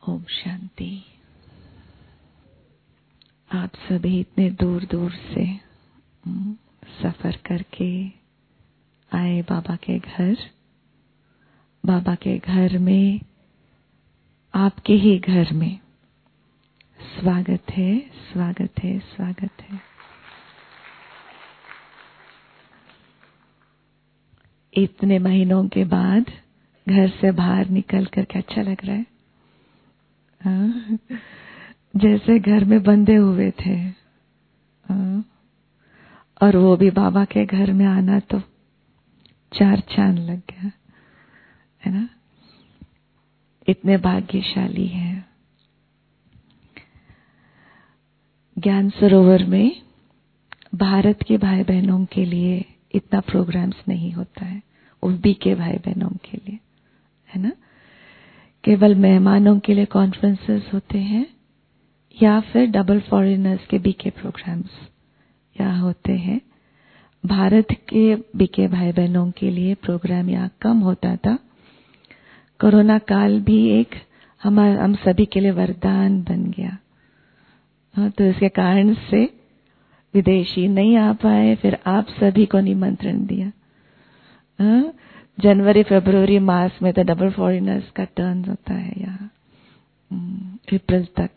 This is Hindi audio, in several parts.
ओम शांति। आप सभी इतने दूर दूर से सफर करके आए बाबा के घर। बाबा के घर में, आपके ही घर में स्वागत है, स्वागत है, स्वागत है। इतने महीनों के बाद घर से बाहर निकल कर के अच्छा लग रहा है। हाँ? जैसे घर में बंधे हुए थे। हाँ? और वो भी बाबा के घर में आना तो 4 चांद लग गया, है ना। इतने भाग्यशाली हैं। ज्ञान सरोवर में भारत के भाई बहनों के लिए इतना प्रोग्राम्स नहीं होता है, वो बीके भाई बहनों के लिए, है ना। केवल मेहमानों के लिए कॉन्फ्रेंसेस होते हैं या फिर डबल फॉरेनर्स के बीके प्रोग्राम्स यहाँ होते हैं। भारत के बीके भाई बहनों के लिए प्रोग्राम यहाँ कम होता था। कोरोना काल भी एक हम सभी के लिए वरदान बन गया। तो इसके कारण से विदेशी नहीं आ पाए, फिर आप सभी को निमंत्रण दिया। जनवरी फरवरी मार्च में तो डबल फॉरेनर्स का टर्न होता है यहाँ, अप्रैल तक।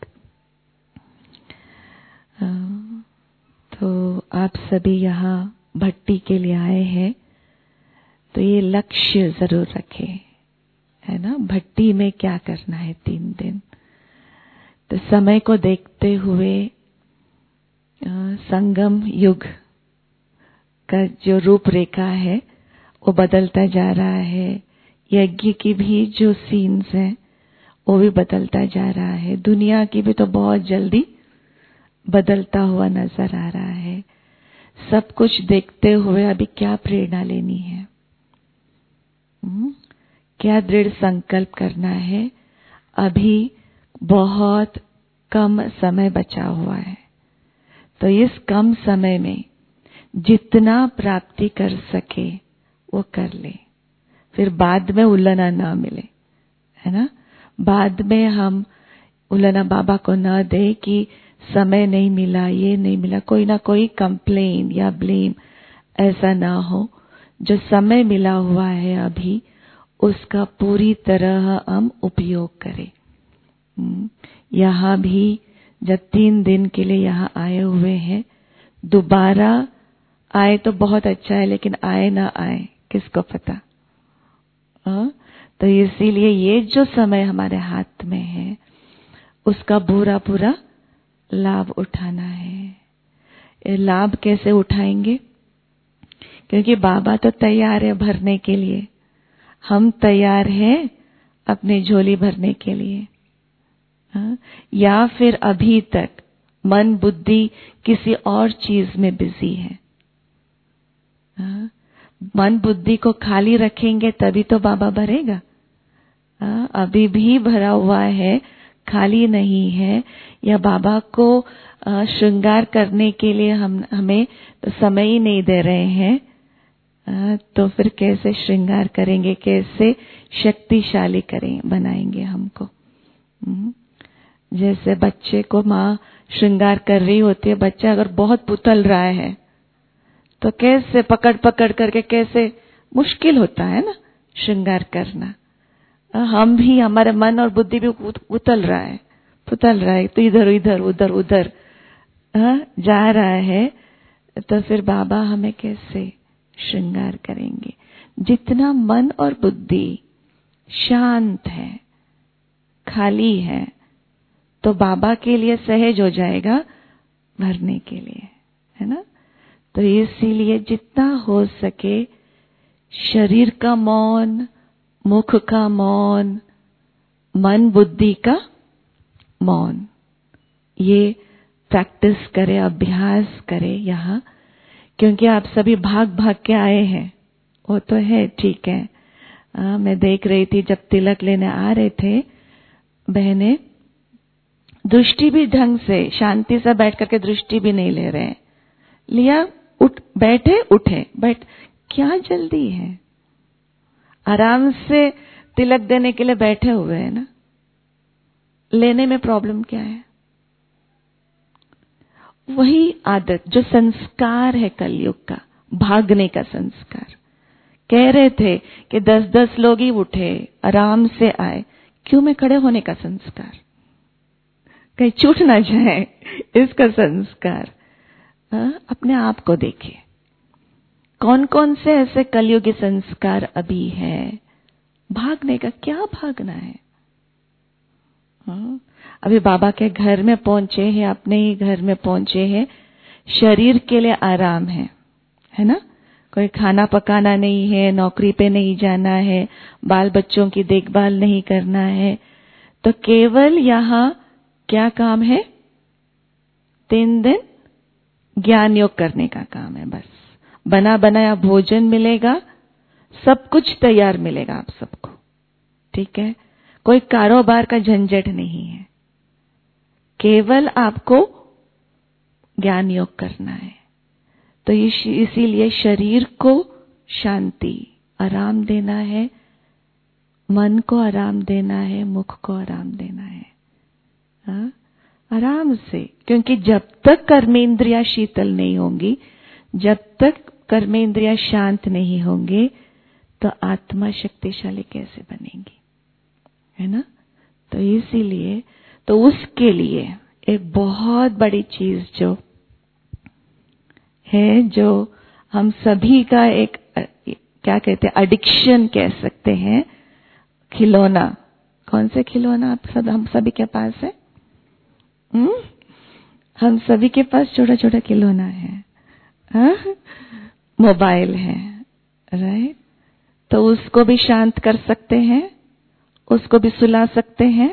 तो आप सभी यहाँ भट्टी के लिए आए हैं, तो ये लक्ष्य जरूर रखें, है ना। भट्टी में क्या करना है 3 दिन। तो समय को देखते हुए संगम युग का जो रूपरेखा है वो बदलता जा रहा है। यज्ञ की भी जो सीन्स हैं वो भी बदलता जा रहा है। दुनिया की भी तो बहुत जल्दी बदलता हुआ नजर आ रहा है। सब कुछ देखते हुए अभी क्या प्रेरणा लेनी है, क्या दृढ़ संकल्प करना है। अभी बहुत कम समय बचा हुआ है, तो इस कम समय में जितना प्राप्ति कर सके वो कर ले, फिर बाद में उल्लना ना मिले, है ना। बाद में हम उल्लना बाबा को ना दे कि समय नहीं मिला, ये नहीं मिला, कोई ना कोई कंप्लेन या ब्लेम ऐसा ना हो। जो समय मिला हुआ है अभी उसका पूरी तरह हम उपयोग करें। यहाँ भी जब 3 दिन के लिए यहाँ आए हुए हैं, दोबारा आए तो बहुत अच्छा है, लेकिन आए ना आए किसको पता। तो इसीलिए ये जो समय हमारे हाथ में है उसका पूरा लाभ उठाना है। ये लाभ कैसे उठाएंगे? क्योंकि बाबा तो तैयार है भरने के लिए, हम तैयार हैं अपनी झोली भरने के लिए। या फिर अभी तक मन बुद्धि किसी और चीज में बिजी है। मन बुद्धि को खाली रखेंगे तभी तो बाबा भरेगा। अभी भी भरा हुआ है, खाली नहीं है, या बाबा को श्रृंगार करने के लिए हमें तो समय ही नहीं दे रहे हैं। तो फिर कैसे श्रृंगार करेंगे, कैसे शक्तिशाली बनाएंगे हमको। जैसे बच्चे को माँ श्रृंगार कर रही होती है, बच्चा अगर बहुत पुतल रहा है तो कैसे पकड़ पकड़ करके, कैसे मुश्किल होता है ना श्रृंगार करना। हम भी, हमारे मन और बुद्धि भी पुतल रहा है, तो इधर इधर उधर उधर जा रहा है। तो फिर बाबा हमें कैसे श्रृंगार करेंगे? जितना मन और बुद्धि शांत है, खाली है, तो बाबा के लिए सहज हो जाएगा भरने के लिए, है ना। तो इसीलिए जितना हो सके शरीर का मौन, मुख का मौन, मन बुद्धि का मौन, ये प्रैक्टिस करें, अभ्यास करें यहाँ। क्योंकि आप सभी भाग भाग के आए हैं, वो तो है, ठीक है। मैं देख रही थी जब तिलक लेने आ रहे थे बहने, दृष्टि भी ढंग से शांति से बैठ करके दृष्टि भी नहीं ले रहे। लिया, बैठे उठे, क्या जल्दी है? आराम से तिलक देने के लिए बैठे हुए हैं ना। लेने में प्रॉब्लम क्या है? वही आदत जो संस्कार है कलयुग का, भागने का संस्कार। कह रहे थे कि 10-10 लोग ही उठे, आराम से आए, क्यों में खड़े होने का संस्कार, कहीं छूट ना जाए इसका संस्कार। अपने आप को देखिए, कौन कौन से ऐसे कलयुगी संस्कार अभी है? भागने का, क्या भागना है? अभी बाबा के घर में पहुंचे हैं, अपने ही घर में पहुंचे हैं, शरीर के लिए आराम है ना? कोई खाना पकाना नहीं है, नौकरी पे नहीं जाना है, बाल बच्चों की देखभाल नहीं करना है, तो केवल यहाँ क्या काम है? 3 दिन ज्ञान योग करने का काम है। बस बना बनाया भोजन मिलेगा, सब कुछ तैयार मिलेगा आप सबको, ठीक है? कोई कारोबार का झंझट नहीं है, केवल आपको ज्ञान योग करना है। तो इसीलिए शरीर को शांति, आराम देना है, मन को आराम देना है, मुख को आराम देना है। हाँ? आराम से, क्योंकि जब तक कर्मेंद्रियां शीतल नहीं होंगी, जब तक कर्मेंद्रियां शांत नहीं होंगे, तो आत्मा शक्तिशाली कैसे बनेगी, है ना? तो इसीलिए, तो उसके लिए एक बहुत बड़ी चीज जो है, जो हम सभी का एक क्या कहते हैं, एडिक्शन कह सकते हैं, खिलौना। कौन से खिलौना हम सभी के पास है? हम सभी के पास छोटा छोटा खिलौना है, मोबाइल है, राइट? तो उसको भी शांत कर सकते हैं, उसको भी सुला सकते हैं।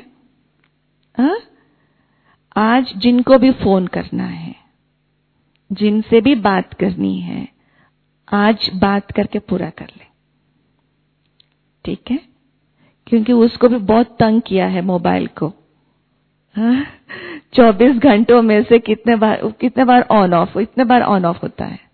आज जिनको भी फोन करना है, जिनसे भी बात करनी है, आज बात करके पूरा कर ले, ठीक है? क्योंकि उसको भी बहुत तंग किया है मोबाइल को। 24 घंटों में से कितने बार ऑन ऑफ, इतने बार ऑन ऑफ होता है।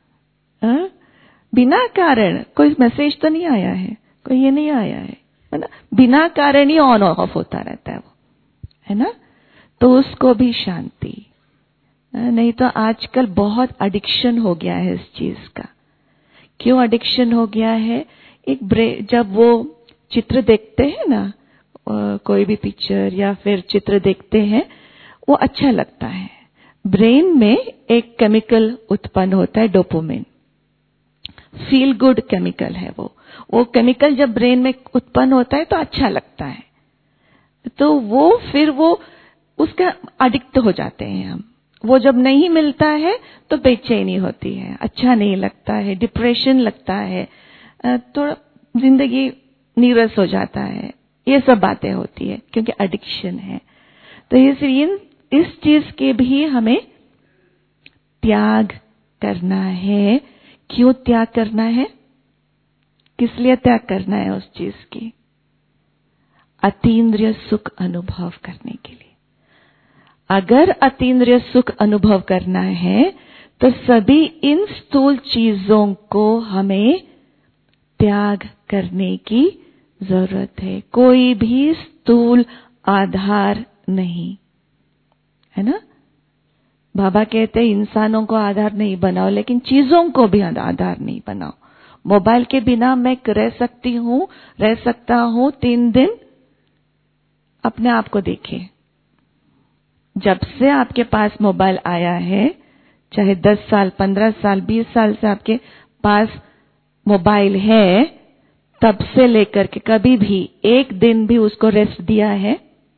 बिना कारण, कोई मैसेज तो नहीं आया है, कोई ये नहीं आया है ना, बिना कारण ही ऑन ऑफ होता रहता है वो, है ना? तो उसको भी शांति। नहीं तो आजकल बहुत एडिक्शन हो गया है इस चीज का। क्यों एडिक्शन हो गया है? जब वो चित्र देखते हैं ना, कोई भी पिक्चर या फिर चित्र देखते हैं, वो अच्छा लगता है। ब्रेन में एक केमिकल उत्पन्न होता है, डोपामिन, फील गुड केमिकल है वो केमिकल जब ब्रेन में उत्पन्न होता है तो अच्छा लगता है, तो वो फिर वो उसका एडिक्ट हो जाते हैं हम। वो जब नहीं मिलता है तो बेचैनी होती है, अच्छा नहीं लगता है, डिप्रेशन लगता है, तो जिंदगी नीरस हो जाता है, ये सब बातें होती है क्योंकि एडिक्शन है। तो इसलिए इस चीज के भी हमें त्याग करना है। क्यों त्याग करना है? किस लिए त्याग करना है उस चीज की? अतीन्द्रिय सुख अनुभव करने के लिए। अगर अतीन्द्रिय सुख अनुभव करना है तो सभी इन स्थूल चीजों को हमें त्याग करने की जरूरत है। कोई भी स्थूल आधार नहीं, है ना? बाबा कहते हैं इंसानों को आधार नहीं बनाओ, लेकिन चीजों को भी आधार नहीं बनाओ। मोबाइल के बिना मैं रह सकता हूं 3 दिन। अपने आप को देखिए, जब से आपके पास मोबाइल आया है, चाहे 10 साल, 15 साल, 20 साल से आपके पास मोबाइल है, तब से लेकर के कभी भी एक दिन भी उसको रेस्ट दिया है?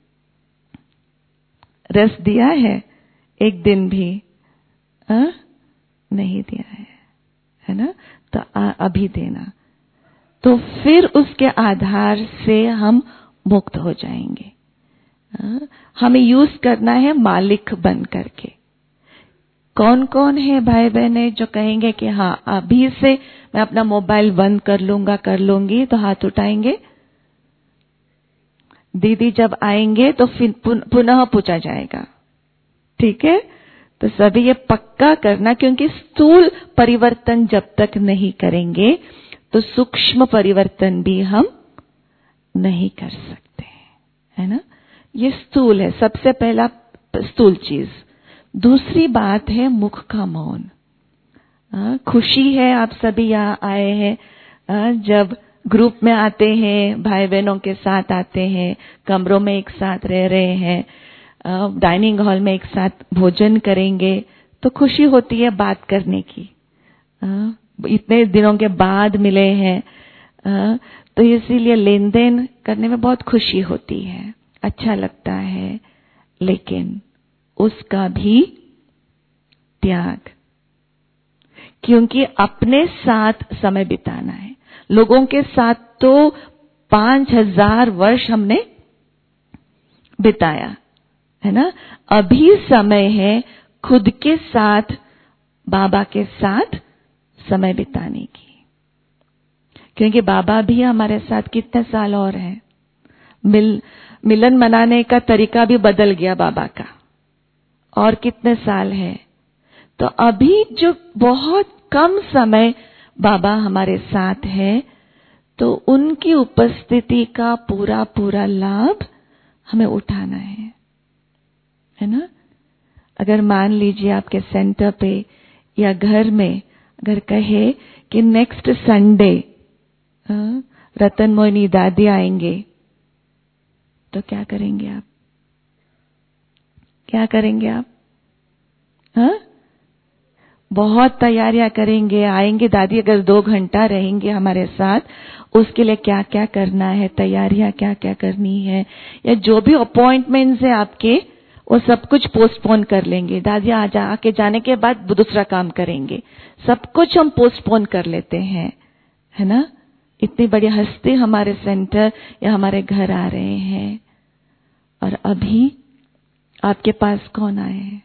रेस्ट दिया है एक दिन भी? नहीं दिया है ना? तो अभी देना, तो फिर उसके आधार से हम मुक्त हो जाएंगे। हमें यूज करना है मालिक बन करके। कौन कौन है भाई बहने जो कहेंगे कि हाँ अभी से मैं अपना मोबाइल बंद कर लूंगी, तो हाथ उठाएंगे। दीदी जब आएंगे तो फिर पुनः पूछा जाएगा, ठीक है? तो सभी ये पक्का करना, क्योंकि स्थूल परिवर्तन जब तक नहीं करेंगे तो सूक्ष्म परिवर्तन भी हम नहीं कर सकते, है ना? ये स्थूल है, सबसे पहला स्थूल चीज। दूसरी बात है मुख का मौन। खुशी है आप सभी यहाँ आए हैं। जब ग्रुप में आते हैं, भाई बहनों के साथ आते हैं, कमरों में एक साथ रह रहे हैं, डाइनिंग हॉल में एक साथ भोजन करेंगे, तो खुशी होती है बात करने की। इतने दिनों के बाद मिले हैं, तो इसीलिए लेन देन करने में बहुत खुशी होती है, अच्छा लगता है। लेकिन उसका भी त्याग, क्योंकि अपने साथ समय बिताना है। लोगों के साथ तो 5000 वर्ष हमने बिताया है ना। अभी समय है खुद के साथ, बाबा के साथ समय बिताने की, क्योंकि बाबा भी हमारे साथ कितने साल और हैं। मिलन मनाने का तरीका भी बदल गया बाबा का, और कितने साल है। तो अभी जो बहुत कम समय बाबा हमारे साथ है, तो उनकी उपस्थिति का पूरा पूरा लाभ हमें उठाना है ना। अगर मान लीजिए आपके सेंटर पे या घर में अगर कहे कि नेक्स्ट संडे रतन मोहिनी दादी आएंगे, तो क्या करेंगे आप? क्या करेंगे आप? बहुत तैयारियां करेंगे। आएंगे दादी, अगर 2 घंटा रहेंगे हमारे साथ, उसके लिए क्या क्या करना है, तैयारियां क्या क्या करनी है, या जो भी अपॉइंटमेंट्स है आपके, वो सब कुछ पोस्टपोन कर लेंगे। दादी आके जाने के बाद दूसरा काम करेंगे। सब कुछ हम पोस्टपोन कर लेते हैं, है ना। इतनी बड़ी हस्ती हमारे सेंटर या हमारे घर आ रहे हैं, और अभी आपके पास कौन आए हैं?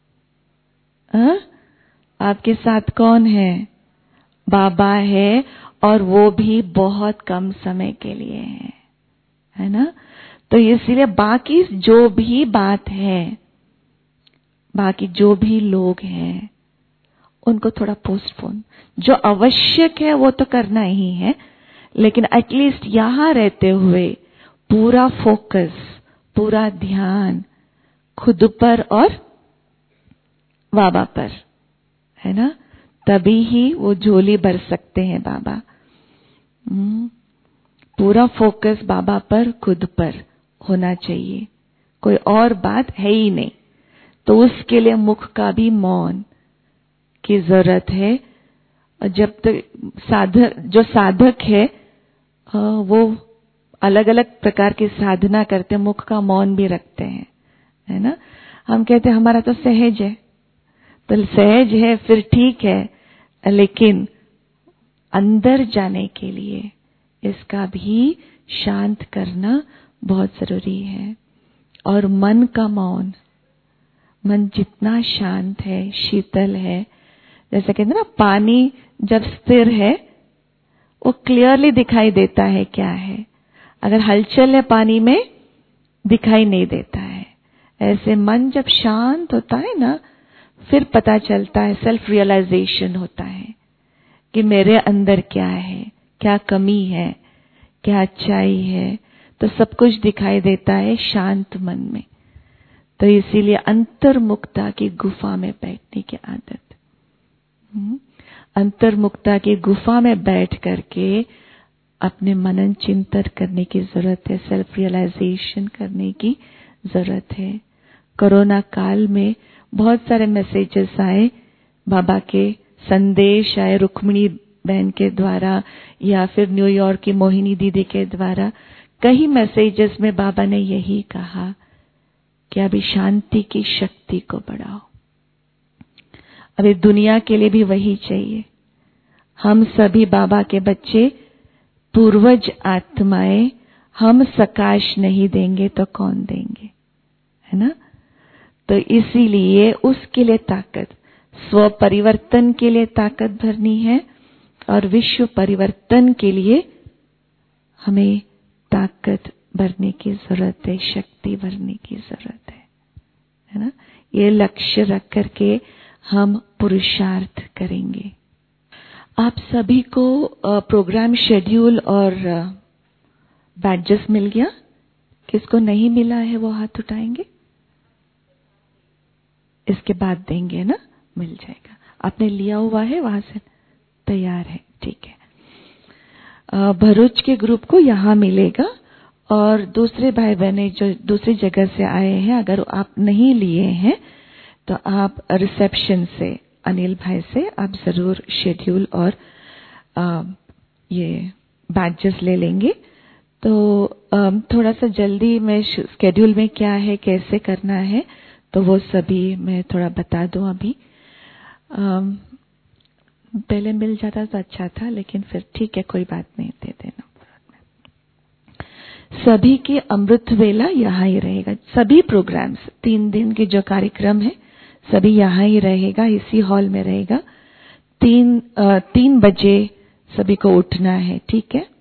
आपके साथ कौन है? बाबा है, और वो भी बहुत कम समय के लिए है ना। तो इसलिए बाकी जो भी बात है, बाकी जो भी लोग हैं, उनको थोड़ा पोस्टपोन, जो आवश्यक है वो तो करना ही है, लेकिन एटलीस्ट यहां रहते हुए पूरा फोकस, पूरा ध्यान खुद पर और बाबा पर, है ना। तभी ही वो झोली भर सकते हैं बाबा। पूरा फोकस बाबा पर, खुद पर होना चाहिए, कोई और बात है ही नहीं। तो उसके लिए मुख का भी मौन की जरूरत है। और जब तक जो साधक है, वो अलग अलग प्रकार की साधना करते, मुख का मौन भी रखते हैं, है ना। हम कहते हैं हमारा तो सहज है, तो सहज है फिर ठीक है, लेकिन अंदर जाने के लिए इसका भी शांत करना बहुत जरूरी है। और मन का मौन, मन जितना शांत है, शीतल है, जैसे कहते हैं ना, पानी जब स्थिर है वो क्लियरली दिखाई देता है क्या है। अगर हलचल है पानी में, दिखाई नहीं देता है। ऐसे मन जब शांत होता है ना, फिर पता चलता है, सेल्फ रियलाइजेशन होता है कि मेरे अंदर क्या है, क्या कमी है, क्या अच्छाई है। तो सब कुछ दिखाई देता है शांत मन में। तो इसीलिए अंतर्मुक्ता की गुफा में बैठने की आदत, अंतर्मुक्ता की गुफा में बैठ करके अपने मनन चिंतन करने की जरूरत है, सेल्फ रियलाइजेशन करने की जरूरत है। कोरोना काल में बहुत सारे मैसेजेस आए, बाबा के संदेश आए, रुक्मिणी बहन के द्वारा या फिर न्यूयॉर्क की मोहिनी दीदी के द्वारा। कई मैसेजेस में बाबा ने यही कहा कि अभी शांति की शक्ति को बढ़ाओ। अभी दुनिया के लिए भी वही चाहिए। हम सभी बाबा के बच्चे, पूर्वज आत्माएं, हम सकाश नहीं देंगे तो कौन देंगे, है ना। तो इसीलिए उसके लिए ताकत, स्व परिवर्तन के लिए ताकत भरनी है, और विश्व परिवर्तन के लिए हमें ताकत भरने की जरूरत है, शक्ति भरने की जरूरत है ना। ये लक्ष्य रख करके हम पुरुषार्थ करेंगे। आप सभी को प्रोग्राम शेड्यूल और बैडजेस मिल गया किसको नहीं मिला है वो हाथ उठाएंगे। इसके बाद देंगे ना, मिल जाएगा। आपने लिया हुआ है वहां से, तैयार है, ठीक है। भरूच के ग्रुप को यहाँ मिलेगा, और दूसरे भाई बहने जो दूसरी जगह से आए हैं, अगर आप नहीं लिए हैं तो आप रिसेप्शन से, अनिल भाई से आप जरूर शेड्यूल और ये बैजेस ले लेंगे। तो थोड़ा सा जल्दी मैं शेड्यूल में क्या है, कैसे करना है, तो वो सभी मैं थोड़ा बता दूं। अभी पहले मिल जाता तो अच्छा था, लेकिन फिर ठीक है, कोई बात नहीं, दे देना। सभी की अमृत वेला यहाँ ही रहेगा। सभी प्रोग्राम्स 3 दिन के जो कार्यक्रम है सभी यहाँ ही रहेगा, इसी हॉल में रहेगा। 3 बजे सभी को उठना है, ठीक है।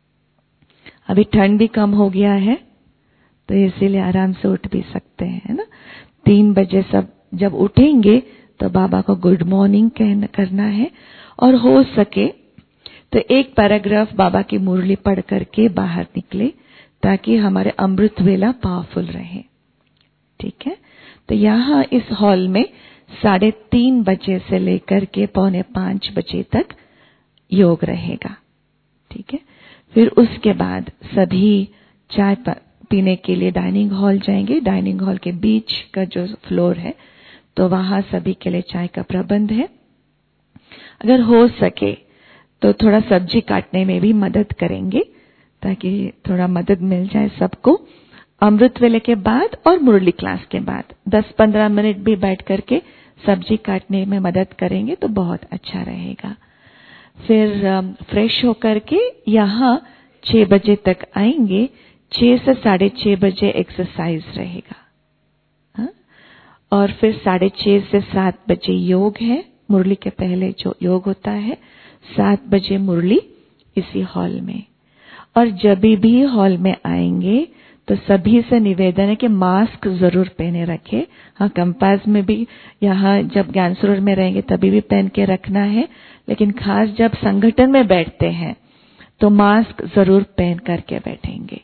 अभी ठंड भी कम हो गया है तो इसीलिए आराम से उठ भी सकते हैं, है ना। 3 बजे सब जब उठेंगे तो बाबा को गुड मॉर्निंग करना है, और हो सके तो एक पैराग्राफ बाबा की मुरली पढ़ करके बाहर निकले, ताकि हमारे अमृत वेला पावरफुल रहे, ठीक है। तो यहाँ इस हॉल में 3:30 बजे से लेकर के 4:45 बजे तक योग रहेगा, ठीक है। फिर उसके बाद सभी चाय पीने के लिए डाइनिंग हॉल जाएंगे। डाइनिंग हॉल के बीच का जो फ्लोर है, तो वहां सभी के लिए चाय का प्रबंध है। अगर हो सके तो थोड़ा सब्जी काटने में भी मदद करेंगे, ताकि थोड़ा मदद मिल जाए सबको। अमृत वेले के बाद और मुरली क्लास के बाद 10-15 मिनट भी बैठ करके सब्जी काटने में मदद करेंगे तो बहुत अच्छा रहेगा। फिर फ्रेश होकर के यहाँ 6 बजे तक आएंगे। 6 से 6:30 बजे एक्सरसाइज रहेगा, हा? और फिर 6:30 से 7 बजे योग है। मुरली के पहले जो योग होता है, 7 बजे मुरली इसी हॉल में। और जब भी हॉल में आएंगे तो सभी से निवेदन है कि मास्क जरूर पहने रखे। हाँ, कैंपस में भी यहाँ जब ज्ञान सरोवर में रहेंगे तभी भी पहन के रखना है, लेकिन खास जब संगठन में बैठते हैं तो मास्क जरूर पहन करके बैठेंगे।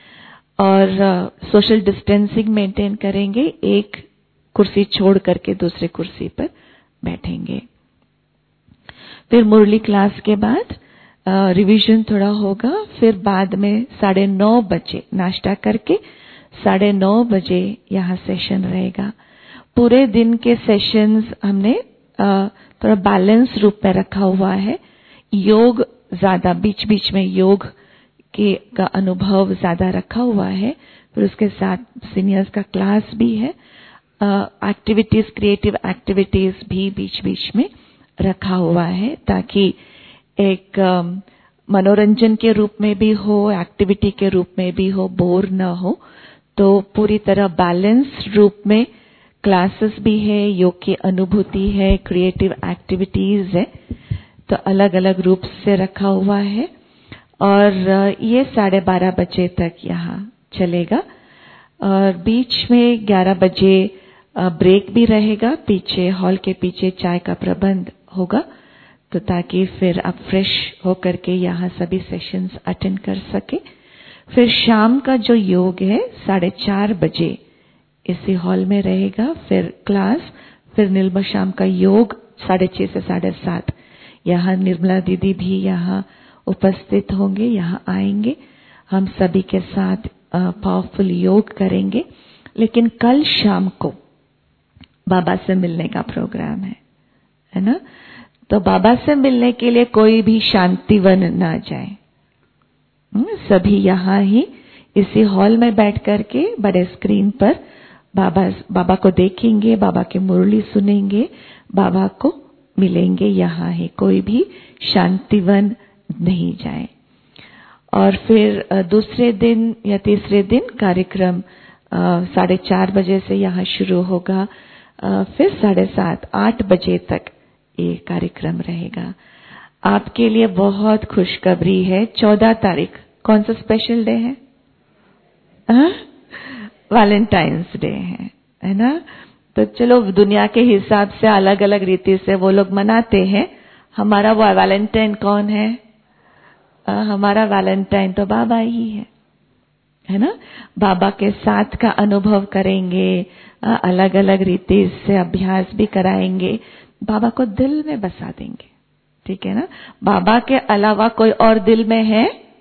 और सोशल डिस्टेंसिंग मेंटेन करेंगे, एक कुर्सी छोड़ करके दूसरे कुर्सी पर बैठेंगे। फिर मुरली क्लास के बाद रिवीजन थोड़ा होगा। फिर बाद में 9:30 बजे नाश्ता करके 9:30 बजे यहाँ सेशन रहेगा। पूरे दिन के सेशंस हमने थोड़ा बैलेंस रूप में रखा हुआ है। योग ज्यादा, बीच बीच में योग का अनुभव ज्यादा रखा हुआ है। फिर उसके साथ सीनियर्स का क्लास भी है। एक्टिविटीज, क्रिएटिव एक्टिविटीज भी बीच बीच में रखा हुआ है, ताकि एक मनोरंजन के रूप में भी हो, एक्टिविटी के रूप में भी हो, बोर न हो। तो पूरी तरह बैलेंस रूप में क्लासेस भी है, योग की अनुभूति है, क्रिएटिव एक्टिविटीज है, तो अलग अलग रूप से रखा हुआ है। और ये 12:30 बजे तक यहाँ चलेगा। और बीच में 11 बजे ब्रेक भी रहेगा। पीछे हॉल के पीछे चाय का प्रबंध होगा, तो ताकि फिर आप फ्रेश होकर के यहाँ सभी सेशंस अटेंड कर सके। फिर शाम का जो योग है 4:30 बजे इसी हॉल में रहेगा। फिर क्लास, फिर निर्मल शाम का योग 6:30 से 7:30। यहाँ निर्मला दीदी भी यहाँ उपस्थित होंगे, यहाँ आएंगे, हम सभी के साथ पावरफुल योग करेंगे। लेकिन कल शाम को बाबा से मिलने का प्रोग्राम है ना। तो बाबा से मिलने के लिए कोई भी शांतिवन ना जाए। सभी यहाँ ही इसी हॉल में बैठ करके बड़े स्क्रीन पर बाबा को देखेंगे, बाबा की मुरली सुनेंगे, बाबा को मिलेंगे यहाँ ही। कोई भी शांतिवन नहीं जाए। और फिर दूसरे दिन या तीसरे दिन कार्यक्रम 4:30 बजे से यहाँ शुरू होगा। फिर 7:30, 8 बजे तक ये कार्यक्रम रहेगा। आपके लिए बहुत खुशखबरी है। 14 तारीख कौन सा स्पेशल डे है? वैलेंटाइंस डे है ना। तो चलो, दुनिया के हिसाब से अलग अलग रीति से वो लोग मनाते हैं। हमारा वो वैलेंटाइन कौन है? हमारा वैलेंटाइन तो बाबा ही है है ना। बाबा के साथ का अनुभव करेंगे, अलग अलग रीति से अभ्यास भी कराएंगे, बाबा को दिल में बसा देंगे। ठीक है ना। बाबा के अलावा कोई और दिल में है?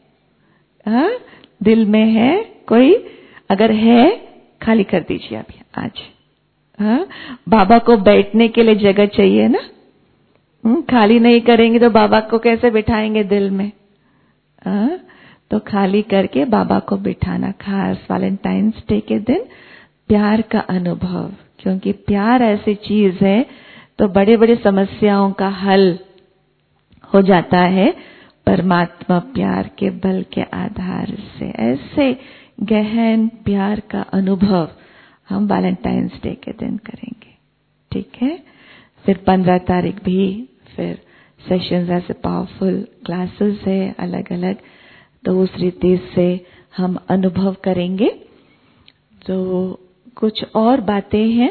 दिल में है कोई? अगर है खाली कर दीजिए अभी आज। बाबा को बैठने के लिए जगह चाहिए ना। खाली नहीं करेंगे तो बाबा को कैसे बिठाएंगे दिल में? तो खाली करके बाबा को बिठाना। खास वैलेंटाइंस डे के दिन प्यार का अनुभव, क्योंकि प्यार ऐसी चीज है तो बड़े बड़े समस्याओं का हल हो जाता है परमात्मा प्यार के बल के आधार से। ऐसे गहन प्यार का अनुभव हम वैलेंटाइंस डे के दिन करेंगे। ठीक है। फिर 15 तारीख भी फिर सेशंस, ऐसे पावरफुल क्लासेस है अलग अलग, तो उस रीति से हम अनुभव करेंगे। तो कुछ और बातें हैं,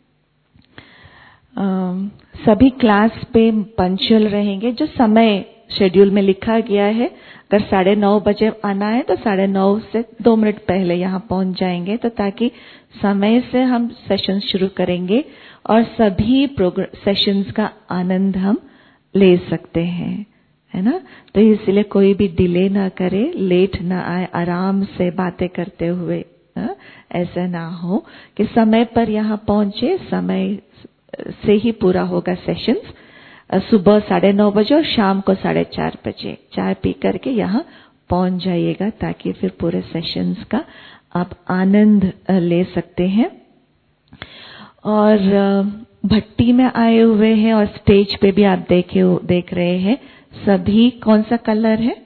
सभी क्लास पे पंक्चुअल रहेंगे। जो समय शेड्यूल में लिखा गया है, अगर 9:30 बजे आना है तो 9:30 से 2 मिनट पहले यहाँ पहुंच जाएंगे, तो ताकि समय से हम सेशन शुरू करेंगे और सभी सेशंस का आनंद हम ले सकते हैं, है ना। तो इसलिए कोई भी डिले ना करे, लेट ना आए, आराम से बातें करते हुए, ऐसा ना हो कि समय पर यहाँ पहुंचे, समय से ही पूरा होगा सेशंस। सुबह 9:30 बजे और शाम को 4:30 बजे चाय पी करके यहाँ पहुंच जाइएगा, ताकि फिर पूरे सेशंस का आप आनंद ले सकते हैं। और भट्टी में आए हुए हैं और स्टेज पे भी आप देख रहे हैं, सभी कौन सा कलर है?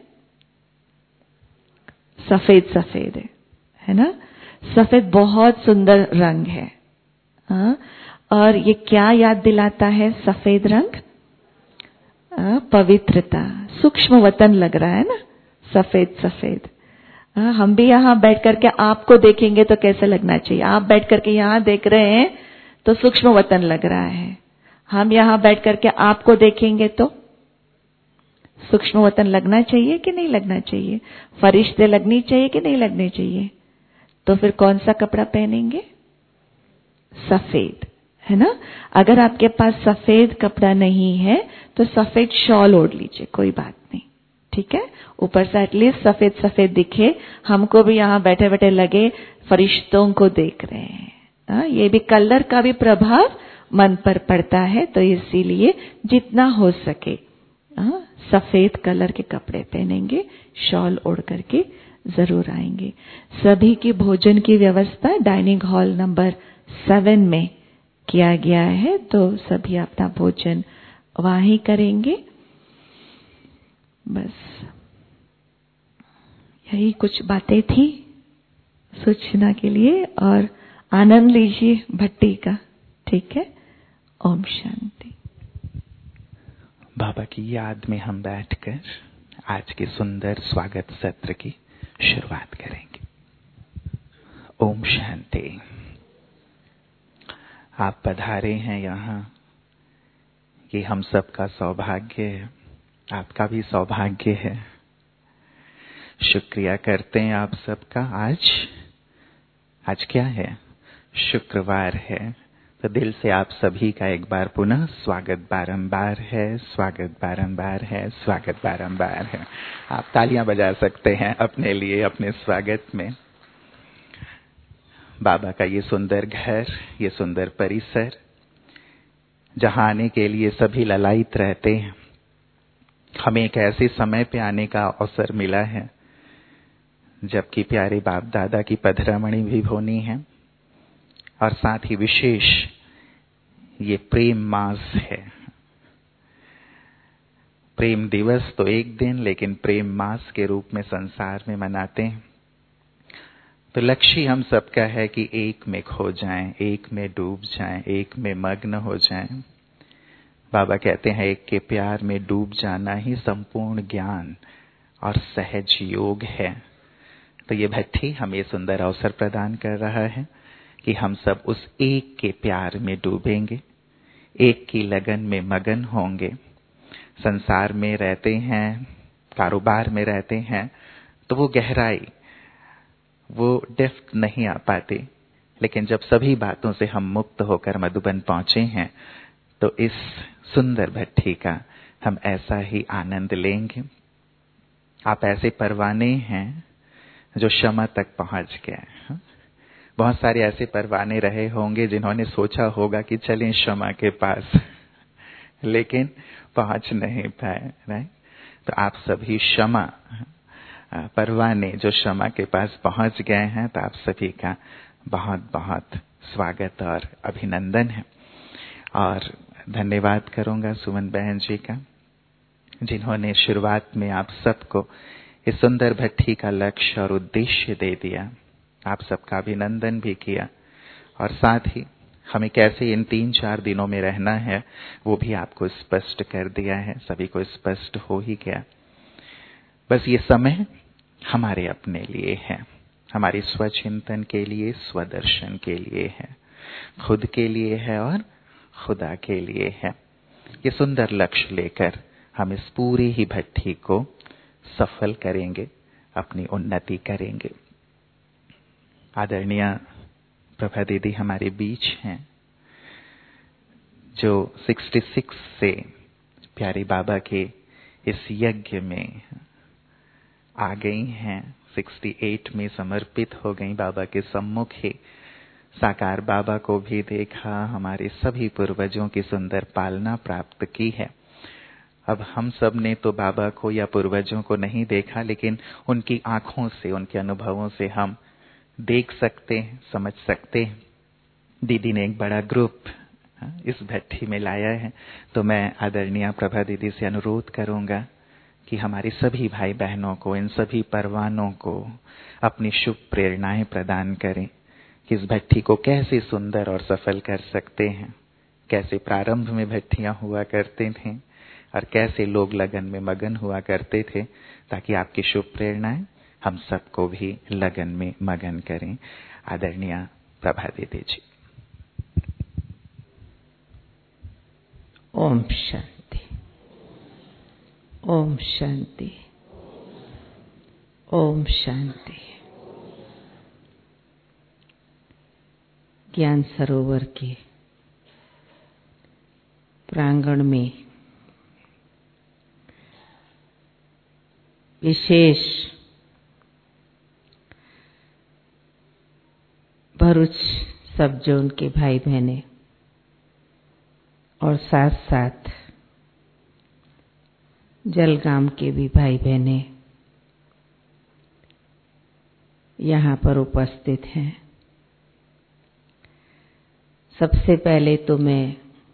सफेद सफेद है ना। सफेद बहुत सुंदर रंग है। और ये क्या याद दिलाता है सफेद रंग? पवित्रता, सूक्ष्म वतन लग रहा है ना, सफेद सफेद। हम भी यहाँ बैठ करके आपको देखेंगे तो कैसे लगना चाहिए? आप बैठ करके यहाँ देख रहे हैं तो सूक्ष्म वतन लग रहा है। हम यहाँ बैठ करके आपको देखेंगे तो सूक्ष्म वतन लगना चाहिए कि नहीं लगना चाहिए? फरिश्ते लगनी चाहिए कि नहीं लगनी चाहिए? तो फिर कौन सा कपड़ा पहनेंगे? सफेद, है ना। अगर आपके पास सफेद कपड़ा नहीं है तो सफेद शॉल ओढ़ लीजिए, कोई बात नहीं। ठीक है। ऊपर से एटलीस्ट सफेद सफेद दिखे, हमको भी यहाँ बैठे बैठे लगे फरिश्तों को देख रहे हैं। ये भी कलर का भी प्रभाव मन पर पड़ता है, तो इसीलिए जितना हो सके सफेद कलर के कपड़े पहनेंगे, शॉल ओढ़ करके जरूर आएंगे। सभी की भोजन की व्यवस्था डाइनिंग हॉल नंबर 7 में किया गया है, तो सभी अपना भोजन वहीं करेंगे। बस यही कुछ बातें थी सूचना के लिए, और आनंद लीजिए भट्टी का। ठीक है। ओम शांति। बाबा की याद में हम बैठकर आज के सुंदर स्वागत सत्र की शुरुआत करेंगे। ओम शांति। आप पधारे हैं यहाँ, ये हम सबका सौभाग्य है, आपका भी सौभाग्य है। शुक्रिया करते हैं आप सबका। आज क्या है? शुक्रवार है, तो दिल से आप सभी का एक बार पुनः स्वागत बारंबार है, स्वागत बारंबार है, स्वागत बारंबार है। आप तालियां बजा सकते हैं अपने लिए, अपने स्वागत में। बाबा का ये सुंदर घर, ये सुंदर परिसर, जहां आने के लिए सभी ललायित रहते हैं। हमें एक ऐसे समय पे आने का अवसर मिला है जबकि प्यारे बाप दादा की पधरामणि भी होनी है, और साथ ही विशेष ये प्रेम मास है। प्रेम दिवस तो एक दिन, लेकिन प्रेम मास के रूप में संसार में मनाते हैं। तो लक्ष्य हम सबका है कि एक में खो जाएं, एक में डूब जाएं, एक में मग्न हो जाएं। बाबा कहते हैं एक के प्यार में डूब जाना ही संपूर्ण ज्ञान और सहज योग है। तो ये भट्टी हमें सुंदर अवसर प्रदान कर रहा है कि हम सब उस एक के प्यार में डूबेंगे, एक की लगन में मगन होंगे। संसार में रहते हैं, कारोबार में रहते हैं, तो वो गहराई, वो डेप्थ नहीं आ पाती। लेकिन जब सभी बातों से हम मुक्त होकर मधुबन पहुंचे हैं तो इस सुंदर भट्ठी का हम ऐसा ही आनंद लेंगे। आप ऐसे परवाने हैं जो शमा तक पहुंच गए। बहुत सारे ऐसे परवाने रहे होंगे जिन्होंने सोचा होगा कि चलें शमा के पास, लेकिन पहुंच नहीं पाए। राइट? तो आप सभी शमा परवाने जो शमा के पास पहुंच गए हैं, तो आप सभी का बहुत बहुत स्वागत और अभिनंदन है। और धन्यवाद करूंगा सुमन बहन जी का, जिन्होंने शुरुआत में आप सबको इस सुंदर भट्ठी का लक्ष्य और उद्देश्य दे दिया। आप सबका अभिनंदन भी किया और साथ ही हमें कैसे इन 3-4 दिनों में रहना है वो भी आपको स्पष्ट कर दिया है। सभी को स्पष्ट हो ही गया। बस ये समय हमारे अपने लिए है, हमारे स्वचिंतन के लिए, स्वदर्शन के लिए है, खुद के लिए है और खुदा के लिए है। ये सुंदर लक्ष्य लेकर हम इस पूरी ही भट्ठी को सफल करेंगे, अपनी उन्नति करेंगे। आदरणीय प्रभा दीदी हमारे बीच हैं, जो 66 से प्यारे बाबा के इस यज्ञ में आ गई हैं, 68 में समर्पित हो गई बाबा के सम्मुख ही। साकार बाबा को भी देखा, हमारे सभी पूर्वजों की सुंदर पालना प्राप्त की है। अब हम सब ने तो बाबा को या पूर्वजों को नहीं देखा, लेकिन उनकी आंखों से, उनके अनुभवों से हम देख सकते हैं, समझ सकते हैं। दीदी ने एक बड़ा ग्रुप इस भट्ठी में लाया है, तो मैं आदरणीय प्रभा दीदी से अनुरोध करूंगा कि हमारे सभी भाई बहनों को, इन सभी परवानों को अपनी शुभ प्रेरणाएं प्रदान करें कि इस भट्ठी को कैसे सुंदर और सफल कर सकते हैं। कैसे प्रारंभ में भट्टियां हुआ करते थे और कैसे लोग लगन में मगन हुआ करते थे, ताकि आपकी शुभ प्रेरणाएं हम सबको भी लगन में मगन करें। आदरणीय प्रभा दीदी जी। ओम शांति, ओम शांति, ओम शांति। ज्ञान सरोवर के प्रांगण में विशेष भरूच सब जोन के भाई बहने और साथ साथ जलगाम के भी भाई बहने यहाँ पर उपस्थित हैं। सबसे पहले तो मैं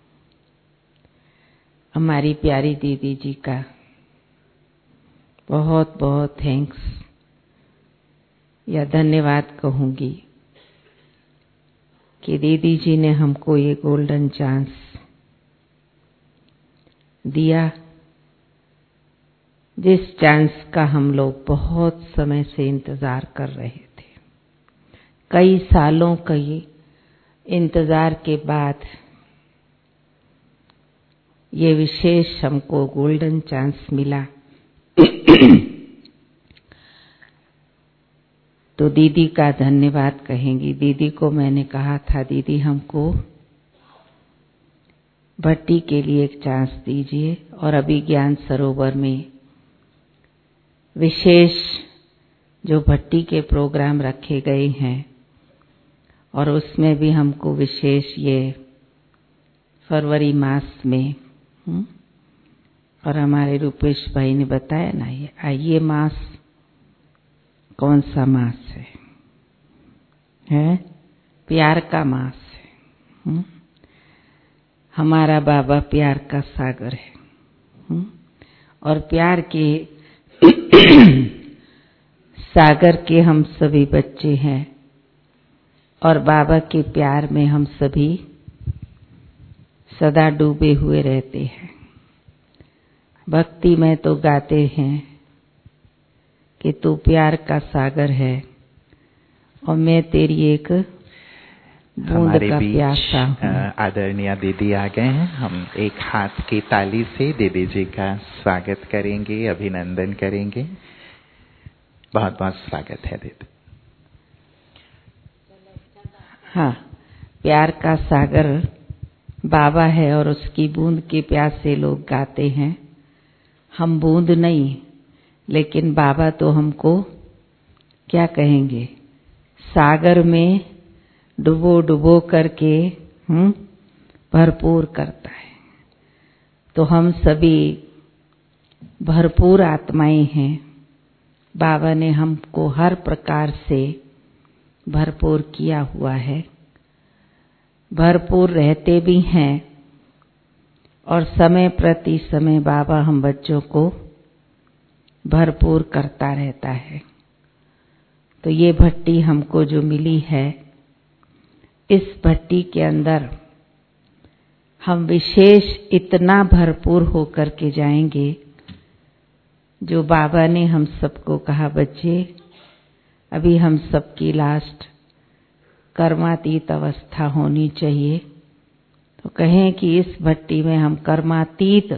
हमारी प्यारी दीदी जी का बहुत बहुत थैंक्स या धन्यवाद कहूंगी कि दीदी जी ने हमको ये गोल्डन चांस दिया, जिस चांस का हम लोग बहुत समय से इंतजार कर रहे थे। कई सालों के इंतजार के बाद ये विशेष हमको गोल्डन चांस मिला। तो दीदी का धन्यवाद कहेंगी। दीदी को मैंने कहा था, दीदी हमको भट्टी के लिए एक चांस दीजिए। और अभी ज्ञान सरोवर में विशेष जो भट्टी के प्रोग्राम रखे गए हैं, और उसमें भी हमको विशेष ये फरवरी मास में और हमारे रूपेश भाई ने बताया ना, ये मास कौन सा मास है? प्यार का मास है। हमारा बाबा प्यार का सागर है और प्यार के सागर के हम सभी बच्चे हैं और बाबा के प्यार में हम सभी सदा डूबे हुए रहते हैं। भक्ति में तो गाते हैं कि तू प्यार का सागर है और मैं तेरी एक बूंद का प्यासा हूँ। आदरणीय दीदी आ गए हैं। हम एक हाथ की ताली से दीदी जी का स्वागत करेंगे, अभिनंदन करेंगे। बहुत बहुत स्वागत है दीदी। हाँ, प्यार का सागर बाबा है और उसकी बूंद के प्यास से लोग गाते हैं। हम बूंद नहीं, लेकिन बाबा तो हमको क्या कहेंगे, सागर में डुबो डुबो करके भरपूर करता है। तो हम सभी भरपूर आत्माएं हैं। बाबा ने हमको हर प्रकार से भरपूर किया हुआ है, भरपूर रहते भी हैं, और समय प्रति समय बाबा हम बच्चों को भरपूर करता रहता है। तो ये भट्टी हमको जो मिली है, इस भट्टी के अंदर हम विशेष इतना भरपूर होकर के जाएंगे, जो बाबा ने हम सबको कहा, बच्चे अभी हम सबकी लास्ट कर्मातीत अवस्था होनी चाहिए। तो कहें कि इस भट्टी में हम कर्मातीत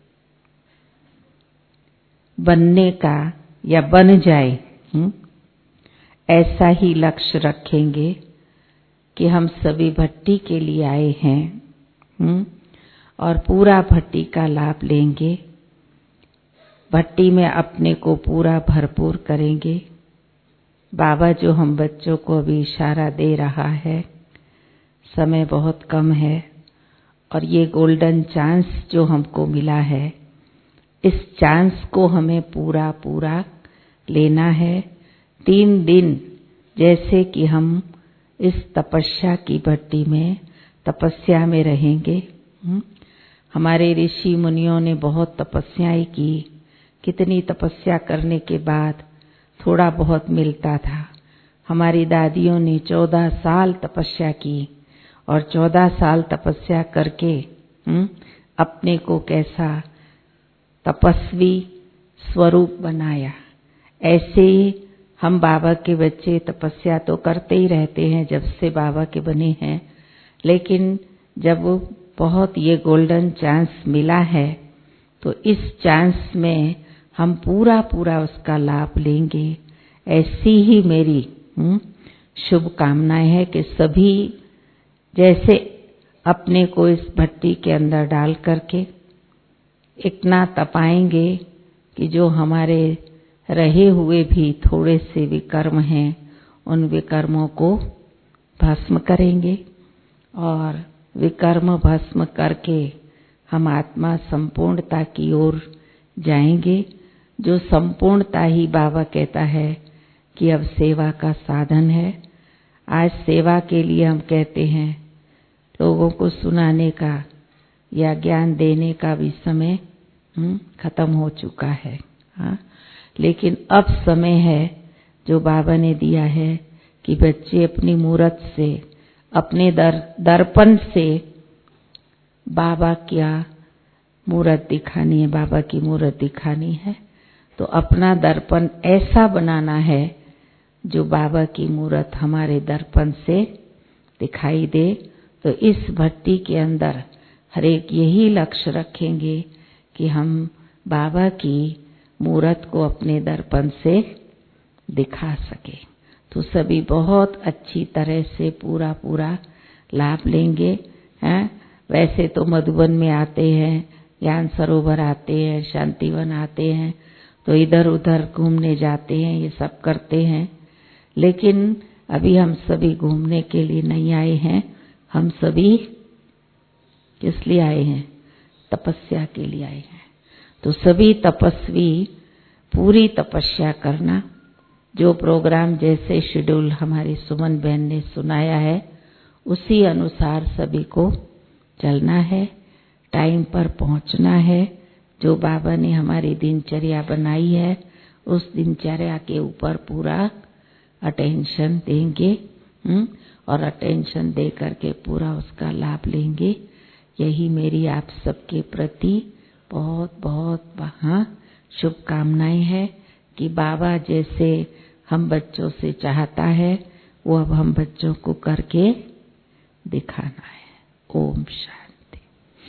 बनने का या बन जाए, ऐसा ही लक्ष्य रखेंगे कि हम सभी भट्टी के लिए आए हैं और पूरा भट्टी का लाभ लेंगे। भट्टी में अपने को पूरा भरपूर करेंगे। बाबा जो हम बच्चों को अभी इशारा दे रहा है, समय बहुत कम है और ये गोल्डन चांस जो हमको मिला है, इस चांस को हमें पूरा पूरा लेना है। 3 दिन जैसे कि हम इस तपस्या की भट्टी में तपस्या में रहेंगे। हमारे ऋषि मुनियों ने बहुत तपस्याएं की। कितनी तपस्या करने के बाद थोड़ा बहुत मिलता था। हमारी दादियों ने 14 साल तपस्या की और 14 साल तपस्या करके अपने को कैसा तपस्वी स्वरूप बनाया। ऐसे ही हम बाबा के बच्चे तपस्या तो करते ही रहते हैं जब से बाबा के बने हैं, लेकिन जब बहुत ये गोल्डन चांस मिला है, तो इस चांस में हम पूरा पूरा उसका लाभ लेंगे। ऐसी ही मेरी शुभकामनाएं है कि सभी जैसे अपने को इस भट्टी के अंदर डाल करके इतना तपाएंगे कि जो हमारे रहे हुए भी थोड़े से विकर्म हैं, उन विकर्मों को भस्म करेंगे और विकर्म भस्म करके हम आत्मा संपूर्णता की ओर जाएंगे। जो संपूर्णता ही बाबा कहता है कि अब सेवा का साधन है। आज सेवा के लिए हम कहते हैं, लोगों को सुनाने का या ज्ञान देने का भी समय खत्म हो चुका है। हाँ, लेकिन अब समय है जो बाबा ने दिया है कि बच्चे अपनी मूरत से, अपने दर्पण से बाबा क्या मूरत दिखानी है, बाबा की मूरत दिखानी है। तो अपना दर्पण ऐसा बनाना है जो बाबा की मूरत हमारे दर्पण से दिखाई दे। तो इस भट्टी के अंदर हर एक यही लक्ष्य रखेंगे कि हम बाबा की मूरत को अपने दर्पण से दिखा सके। तो सभी बहुत अच्छी तरह से पूरा पूरा लाभ लेंगे। वैसे तो मधुबन में आते हैं, ज्ञान सरोवर आते हैं, शांतिवन आते हैं, तो इधर उधर घूमने जाते हैं, ये सब करते हैं। लेकिन अभी हम सभी घूमने के लिए नहीं आए हैं, हम सभी किस लिए आए हैं? तपस्या के लिए आए हैं। तो सभी तपस्वी पूरी तपस्या करना। जो प्रोग्राम जैसे शेड्यूल हमारी सुमन बहन ने सुनाया है, उसी अनुसार सभी को चलना है, टाइम पर पहुंचना है। जो बाबा ने हमारी दिनचर्या बनाई है, उस दिनचर्या के ऊपर पूरा अटेंशन देंगे और अटेंशन दे करके पूरा उसका लाभ लेंगे। यही मेरी आप सबके प्रति बहुत बहुत शुभकामनाएं है कि बाबा जैसे हम बच्चों से चाहता है, वो अब हम बच्चों को करके दिखाना है। ओम शांति।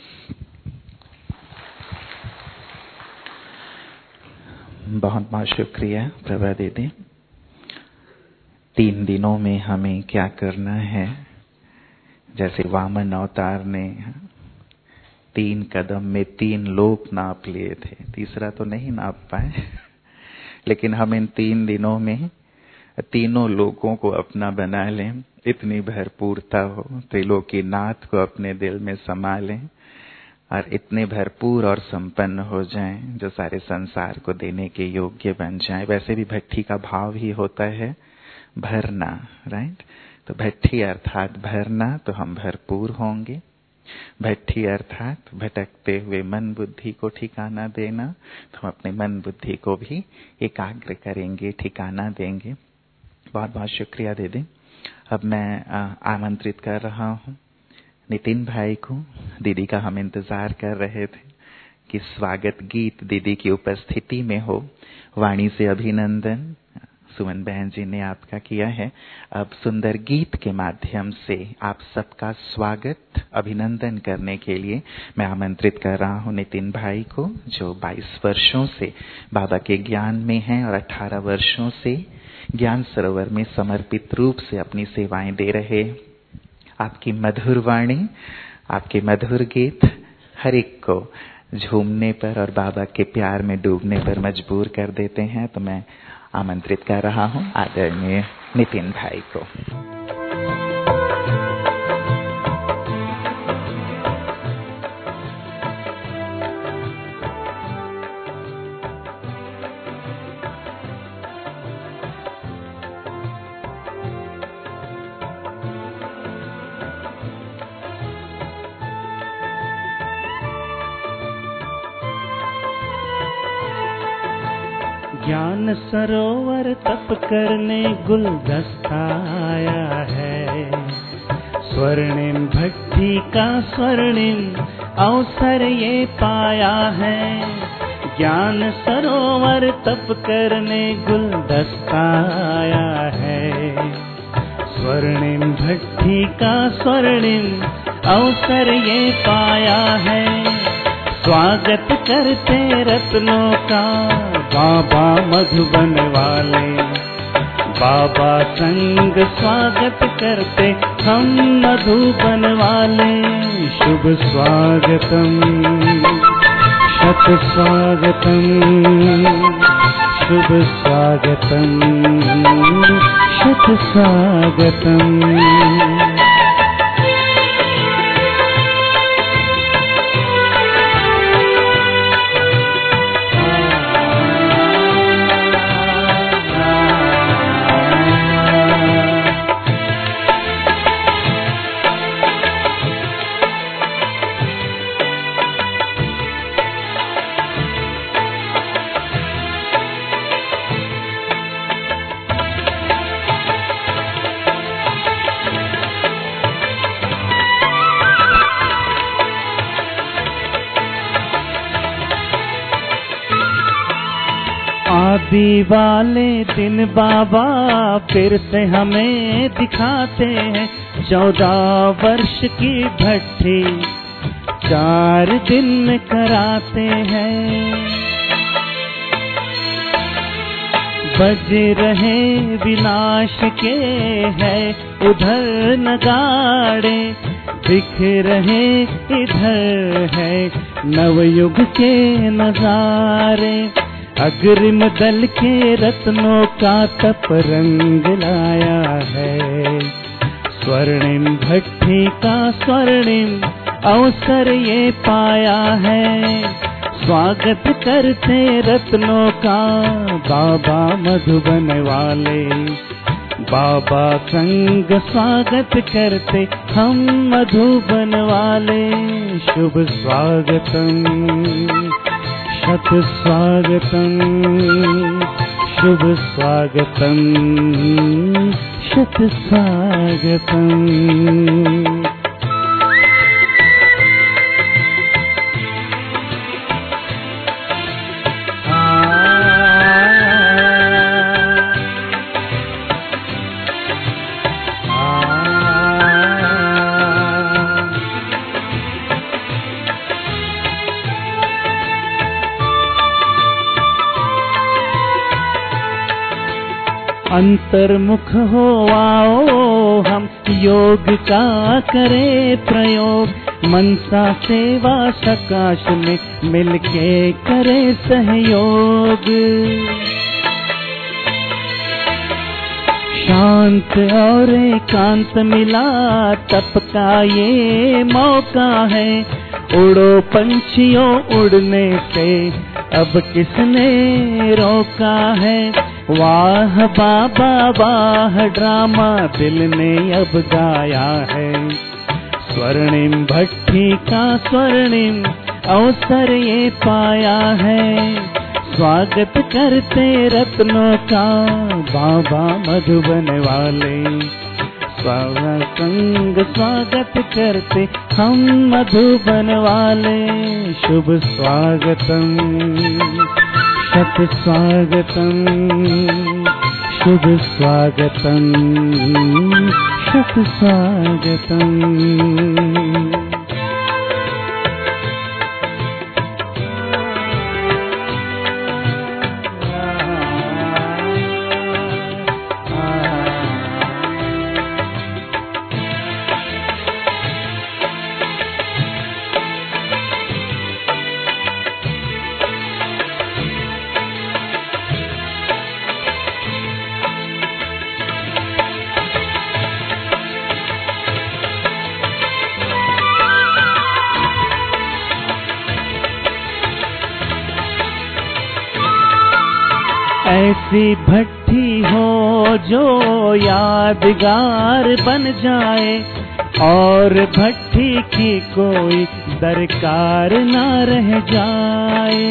बहुत बहुत शुक्रिया प्रभा दीदी। 3 दिनों में हमें क्या करना है जैसे वामन अवतार ने 3 कदम में 3 लोक नाप लिए थे, तीसरा तो नहीं नाप पाए लेकिन हम इन 3 दिनों में तीनों लोकों को अपना बना लें, इतनी भरपूरता हो, त्रिलोकीनाथ को अपने दिल में समा लें और इतने भरपूर और संपन्न हो जाएं जो सारे संसार को देने के योग्य बन जाएं। वैसे भी भट्ठी का भाव ही होता है भरना, राइट? तो भट्ठी अर्थात भरना, तो हम भरपूर होंगे। भट्ठी अर्थात भटकते हुए मन बुद्धि को ठिकाना देना, तो हम अपने मन बुद्धि को भी एकाग्र करेंगे, ठिकाना देंगे। बहुत बहुत शुक्रिया दीदी। अब मैं आमंत्रित कर रहा हूँ नितिन भाई को। दीदी का हम इंतजार कर रहे थे कि स्वागत गीत दीदी की उपस्थिति में हो। वाणी से अभिनंदन सुमन बहन जी ने आपका किया है। अब सुंदर गीत के माध्यम से आप सबका स्वागत अभिनंदन करने के लिए मैं आमंत्रित कर रहा हूँ नितिन भाई को, जो 22 वर्षों से बाबा के ज्ञान में हैं और 18 वर्षों से ज्ञान सरोवर में समर्पित रूप से अपनी सेवाएं दे रहे। आपकी मधुर वाणी, आपके मधुर गीत हर एक को झूमने पर और बाबा के प्यार में डूबने पर मजबूर कर देते हैं। तो मैं आमंत्रित कर रहा हूं आदरणीय नितिन भाई को। ज्ञान सरोवर तप करने गुलदस्ता आया है। स्वर्णिम भट्टी का स्वर्णिम अवसर ये पाया है। ज्ञान सरोवर तप करने गुलदस्ता आया है। स्वर्णिम भट्टी का स्वर्णिम अवसर ये पाया है। स्वागत करते रत्नों का बाबा मधुबन वाले। बाबा संग स्वागत करते हम मधुबन वाले। शुभ स्वागतम शत स्वागतम, शुभ स्वागतम शत स्वागतम। आदि वाले दिन बाबा फिर से हमें दिखाते हैं। 14 वर्ष की भट्ठी 4 दिन में कराते हैं। बज रहे विनाश के हैं उधर नगाड़े, दिख रहे इधर है नवयुग के नजारे। अग्रिम दल के रत्नों का तप रंग लाया है। स्वर्णिम भट्टी का स्वर्णिम अवसर ये पाया है। स्वागत करते रत्नों का बाबा मधुबन वाले। बाबा संग स्वागत करते हम मधुबन वाले। शुभ स्वागतम शत स्वागतम, शुभ स्वागतम शत स्वागतम। अंतर्मुख हो आओ हम योग का करे प्रयोग, मनसा सेवा सकाश में मिलके करे सहयोग। शांत और एकांत मिला तप का ये मौका है, उड़ो पंछियों उड़ने से अब किसने रोका है। वाह बाबा वाह ड्रामा दिल ने अब गाया है, स्वर्णिम भट्टी का स्वर्णिम अवसर ये पाया है। स्वागत करते रत्नों का बाबा मधुबन वाले, संग स्वागत करते हम मधुबन वाले। शुभ स्वागतम शत स्वागतम, शुभ स्वागतम शत स्वागतम। ऐसी भट्टी हो जो यादगार बन जाए, और भट्टी की कोई दरकार ना रह जाए।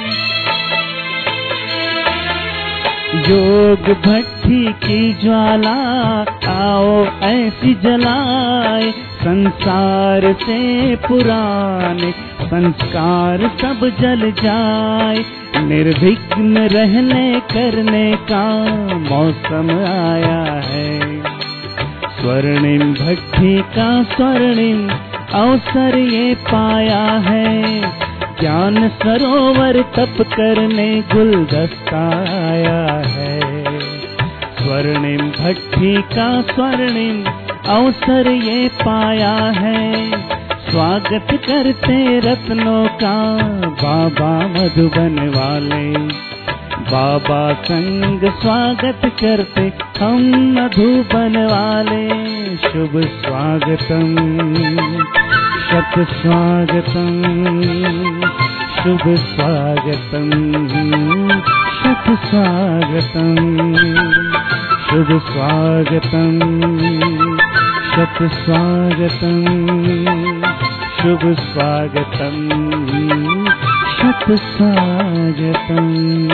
योग भट्टी की ज्वाला आओ ऐसी जलाए, संसार से पुराने संस्कार सब जल जाए। निर्विघ्न रहने करने का मौसम आया है, स्वर्णिम भट्टी का स्वर्णिम अवसर ये पाया है। ज्ञान सरोवर तप करने गुलदस्ता आया है, स्वर्णिम भट्टी का स्वर्णिम अवसर ये पाया है। स्वागत करते रत्नों का बाबा मधुबन वाले, बाबा संग स्वागत करते हम मधुबन वाले। शुभ स्वागतम शत स्वागतम, शुभ स्वागतम शत स्वागतम, शुभ स्वागतम शत स्वागतम, शुभ स्वागतम शत स्वागतम।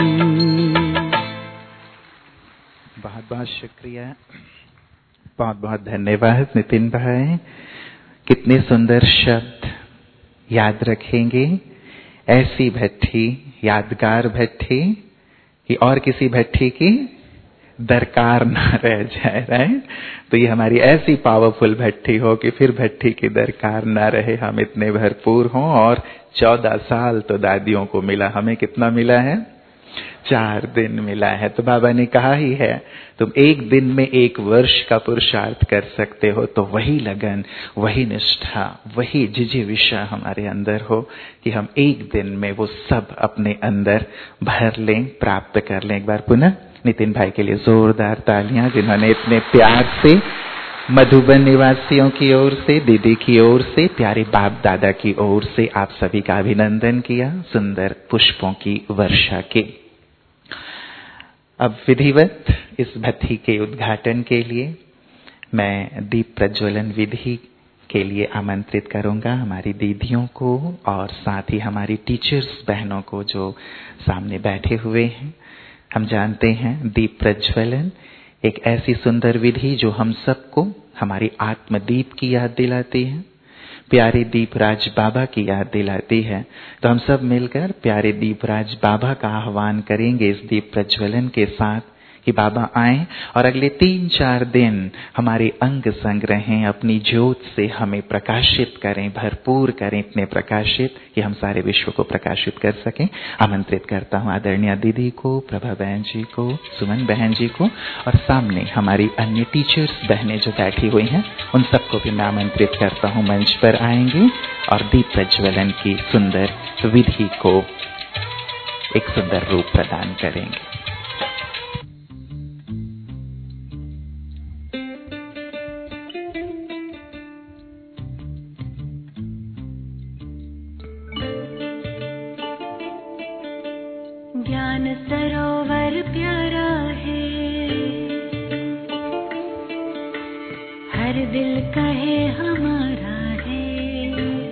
बहुत बहुत शुक्रिया, बहुत बहुत धन्यवाद नितिन भाई। कितने सुंदर शब्द याद रखेंगे। ऐसी भट्टी, यादगार भट्टी कि और किसी भट्टी की दरकार ना रह जाए, राइट। तो ये हमारी ऐसी पावरफुल भट्टी हो कि फिर भट्टी की दरकार ना रहे, हम इतने भरपूर हों। और 14 साल तो दादियों को मिला, हमें कितना मिला है? 4 दिन मिला है। तो बाबा ने कहा ही है, तुम एक दिन में 1 वर्ष का पुरुषार्थ कर सकते हो, तो वही लगन, वही निष्ठा, वही जिजीविषा हमारे अंदर हो कि हम एक दिन में वो सब अपने अंदर भर लें, प्राप्त कर लें। एक बार पुनः नितिन भाई के लिए जोरदार तालियां, जिन्होंने इतने प्यार से मधुबन निवासियों की ओर से, दीदी की ओर से, प्यारे बाप दादा की ओर से आप सभी का अभिनंदन किया सुंदर पुष्पों की वर्षा के। अब विधिवत इस भट्टी के उद्घाटन के लिए मैं दीप प्रज्वलन विधि के लिए आमंत्रित करूंगा हमारी दीदियों को और साथ ही हमारी टीचर्स बहनों को जो सामने बैठे हुए हैं। हम जानते हैं दीप प्रज्वलन एक ऐसी सुंदर विधि जो हम सबको हमारी आत्मदीप की याद दिलाती है, प्यारे दीपराज बाबा की याद दिलाती है। तो हम सब मिलकर प्यारे दीपराज बाबा का आह्वान करेंगे इस दीप प्रज्वलन के साथ कि बाबा आए और अगले 3-4 दिन हमारे अंग संग रहें, अपनी ज्योत से हमें प्रकाशित करें, भरपूर करें, इतने प्रकाशित कि हम सारे विश्व को प्रकाशित कर सकें। आमंत्रित करता हूँ आदरणीय दीदी को, प्रभा बहन जी को, सुमन बहन जी को, और सामने हमारी अन्य टीचर्स बहनें जो बैठी हुई हैं उन सबको भी मैं आमंत्रित करता हूँ मंच पर आएंगे और दीप प्रज्वलन की सुंदर विधि को एक सुंदर रूप प्रदान करेंगे। ज्ञान सरोवर प्यारा है, हर दिल कहे हमारा है।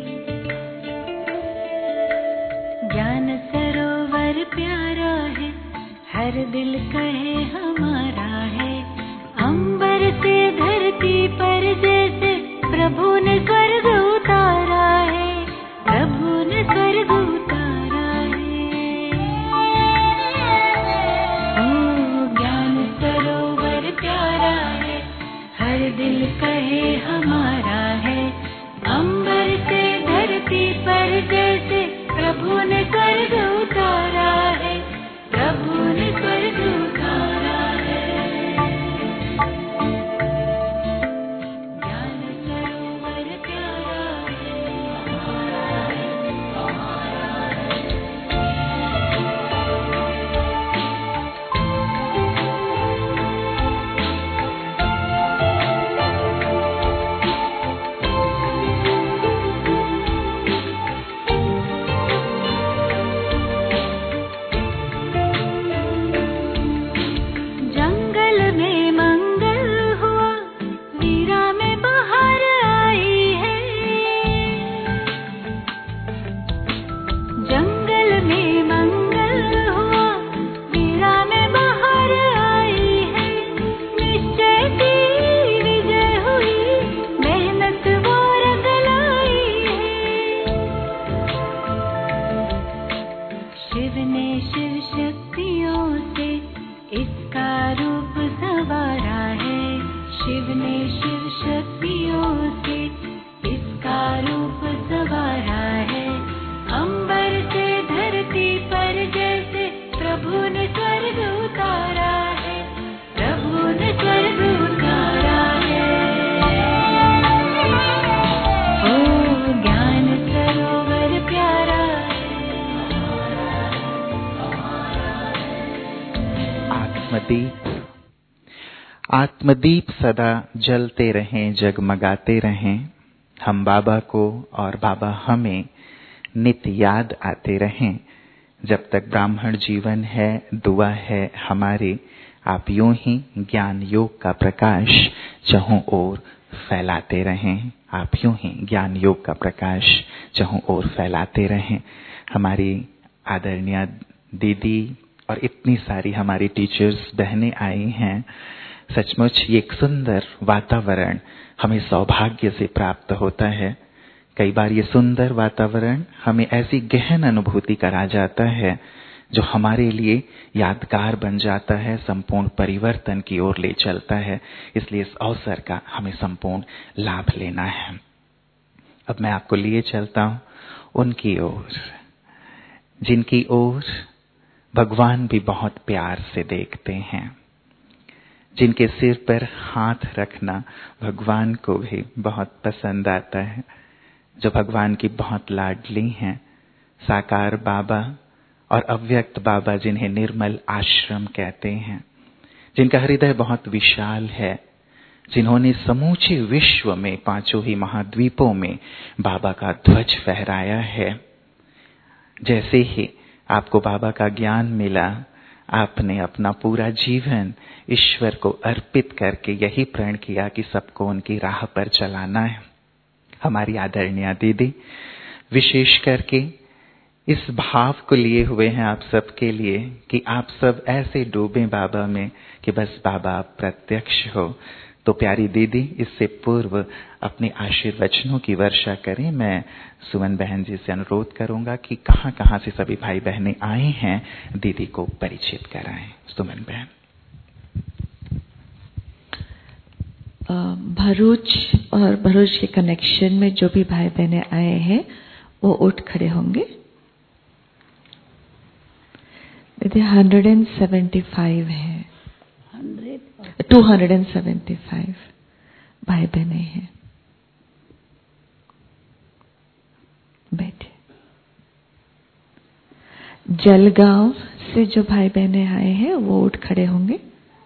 ज्ञान सरोवर प्यारा है, हर दिल कहे हमारा है। अंबर से धरती पर जैसे प्रभु ने स्वर्ग उतारा है, प्रभु ने स्वर्ग उतारा है। ओ ज्ञान सरोवर प्यारा है, हर दिल कहे हमारा है। अंबर से धरती पर जैसे प्रभु ने स्वर्ग उतारा है, प्रभु ने स्वर्ग उतारा है। ज्ञान सरोवर प्यारा आत्मदीप सदा जलते रहें, जगमगाते रहें। हम बाबा को और बाबा हमें नित्य याद आते रहें। जब तक ब्राह्मण जीवन है, दुआ है हमारी, आप यूं ही ज्ञान योग का प्रकाश चहुं ओर फैलाते रहें। आप यूं ही ज्ञान योग का प्रकाश चहुं ओर फैलाते रहें। हमारी आदरणीय दीदी और इतनी सारी हमारी टीचर्स बहनें आई हैं। सचमुच ये एक सुंदर वातावरण हमें सौभाग्य से प्राप्त होता है। कई बार ये सुंदर वातावरण हमें ऐसी गहन अनुभूति करा जाता है जो हमारे लिए यादगार बन जाता है, संपूर्ण परिवर्तन की ओर ले चलता है। इसलिए इस अवसर का हमें संपूर्ण लाभ लेना है। अब मैं आपको लिए चलता हूं उनकी ओर जिनकी ओर भगवान भी बहुत प्यार से देखते हैं, जिनके सिर पर हाथ रखना भगवान को भी बहुत पसंद आता है, जो भगवान की बहुत लाडली हैं, साकार बाबा और अव्यक्त बाबा जिन्हें निर्मल आश्रम कहते हैं, जिनका हृदय बहुत विशाल है, जिन्होंने समूचे विश्व में 5 ही महाद्वीपों में बाबा का ध्वज फहराया है। जैसे ही आपको बाबा का ज्ञान मिला, आपने अपना पूरा जीवन ईश्वर को अर्पित करके यही प्रण किया कि सबको उनकी राह पर चलाना है। हमारी आदरणीय दीदी विशेष करके इस भाव को लिए हुए हैं आप सबके लिए कि आप सब ऐसे डूबे बाबा में कि बस बाबा आप प्रत्यक्ष हो। तो प्यारी दीदी इससे पूर्व अपने आशीर्वचनों की वर्षा करें। मैं सुमन बहन जी से अनुरोध करूंगा कि कहां कहां से सभी भाई बहनें आए हैं दीदी को परिचित कराएं। सुमन बहन। भरूच और भरूच के कनेक्शन में जो भी भाई बहने आए हैं वो उठ खड़े होंगे। 175 है, 275 भाई बहने हैं। बैठे। जलगांव से जो भाई बहने आए हैं वो उठ खड़े होंगे।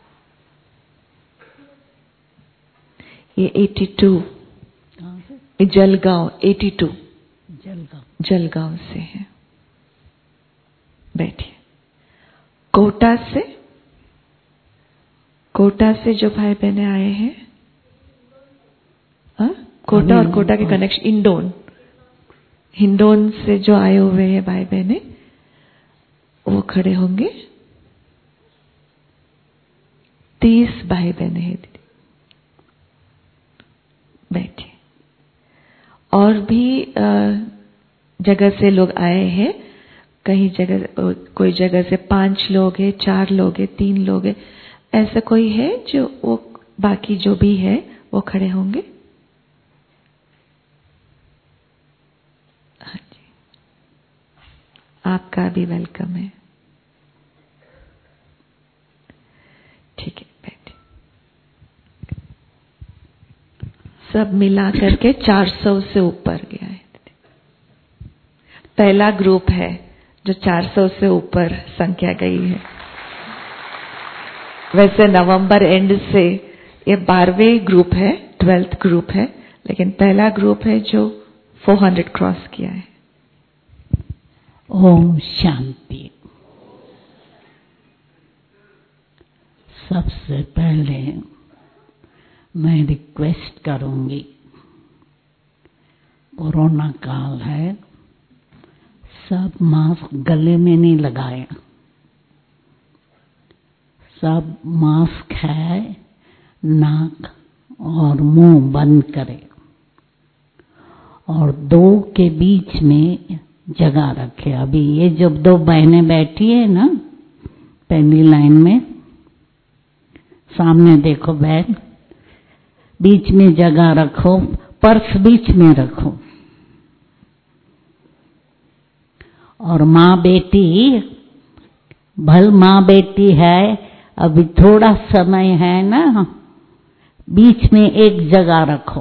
ये 82 जलगांव 82 जलगांव से है। बैठिए। कोटा से जो भाई बहने आए हैं, कोटा और कोटा के कनेक्शन हिंडोन से जो आए हुए हैं भाई बहने वो खड़े होंगे। 30 भाई बहने हैं दीदी। बैठिए। और भी जगह से लोग आए हैं। कहीं जगह, कोई जगह से 5 लोग हैं, 4 लोग हैं, 3 लोग हैं। ऐसा कोई है जो वो बाकी जो भी है वो खड़े होंगे। हाँ जी, आपका भी वेलकम है। ठीक है, बैठे। सब मिला करके 400 से ऊपर गया है। पहला ग्रुप है जो 400 से ऊपर संख्या गई है। वैसे नवंबर एंड से ये 12वें ग्रुप है, 12th ग्रुप है, लेकिन पहला ग्रुप है जो 400 क्रॉस किया है। ओम शांति। सबसे पहले मैं रिक्वेस्ट करूंगी, कोरोना काल है, सब मास्क गले में नहीं लगाए। सब मास्क है, नाक और मुंह बंद करें और 2 के बीच में जगह रखे। अभी ये जब 2 बहनें बैठी है ना पहली लाइन में, सामने देखो बहन, बीच में जगह रखो, पर्स बीच में रखो। और माँ बेटी, भल माँ बेटी है, अभी थोड़ा समय है ना, बीच में एक जगह रखो।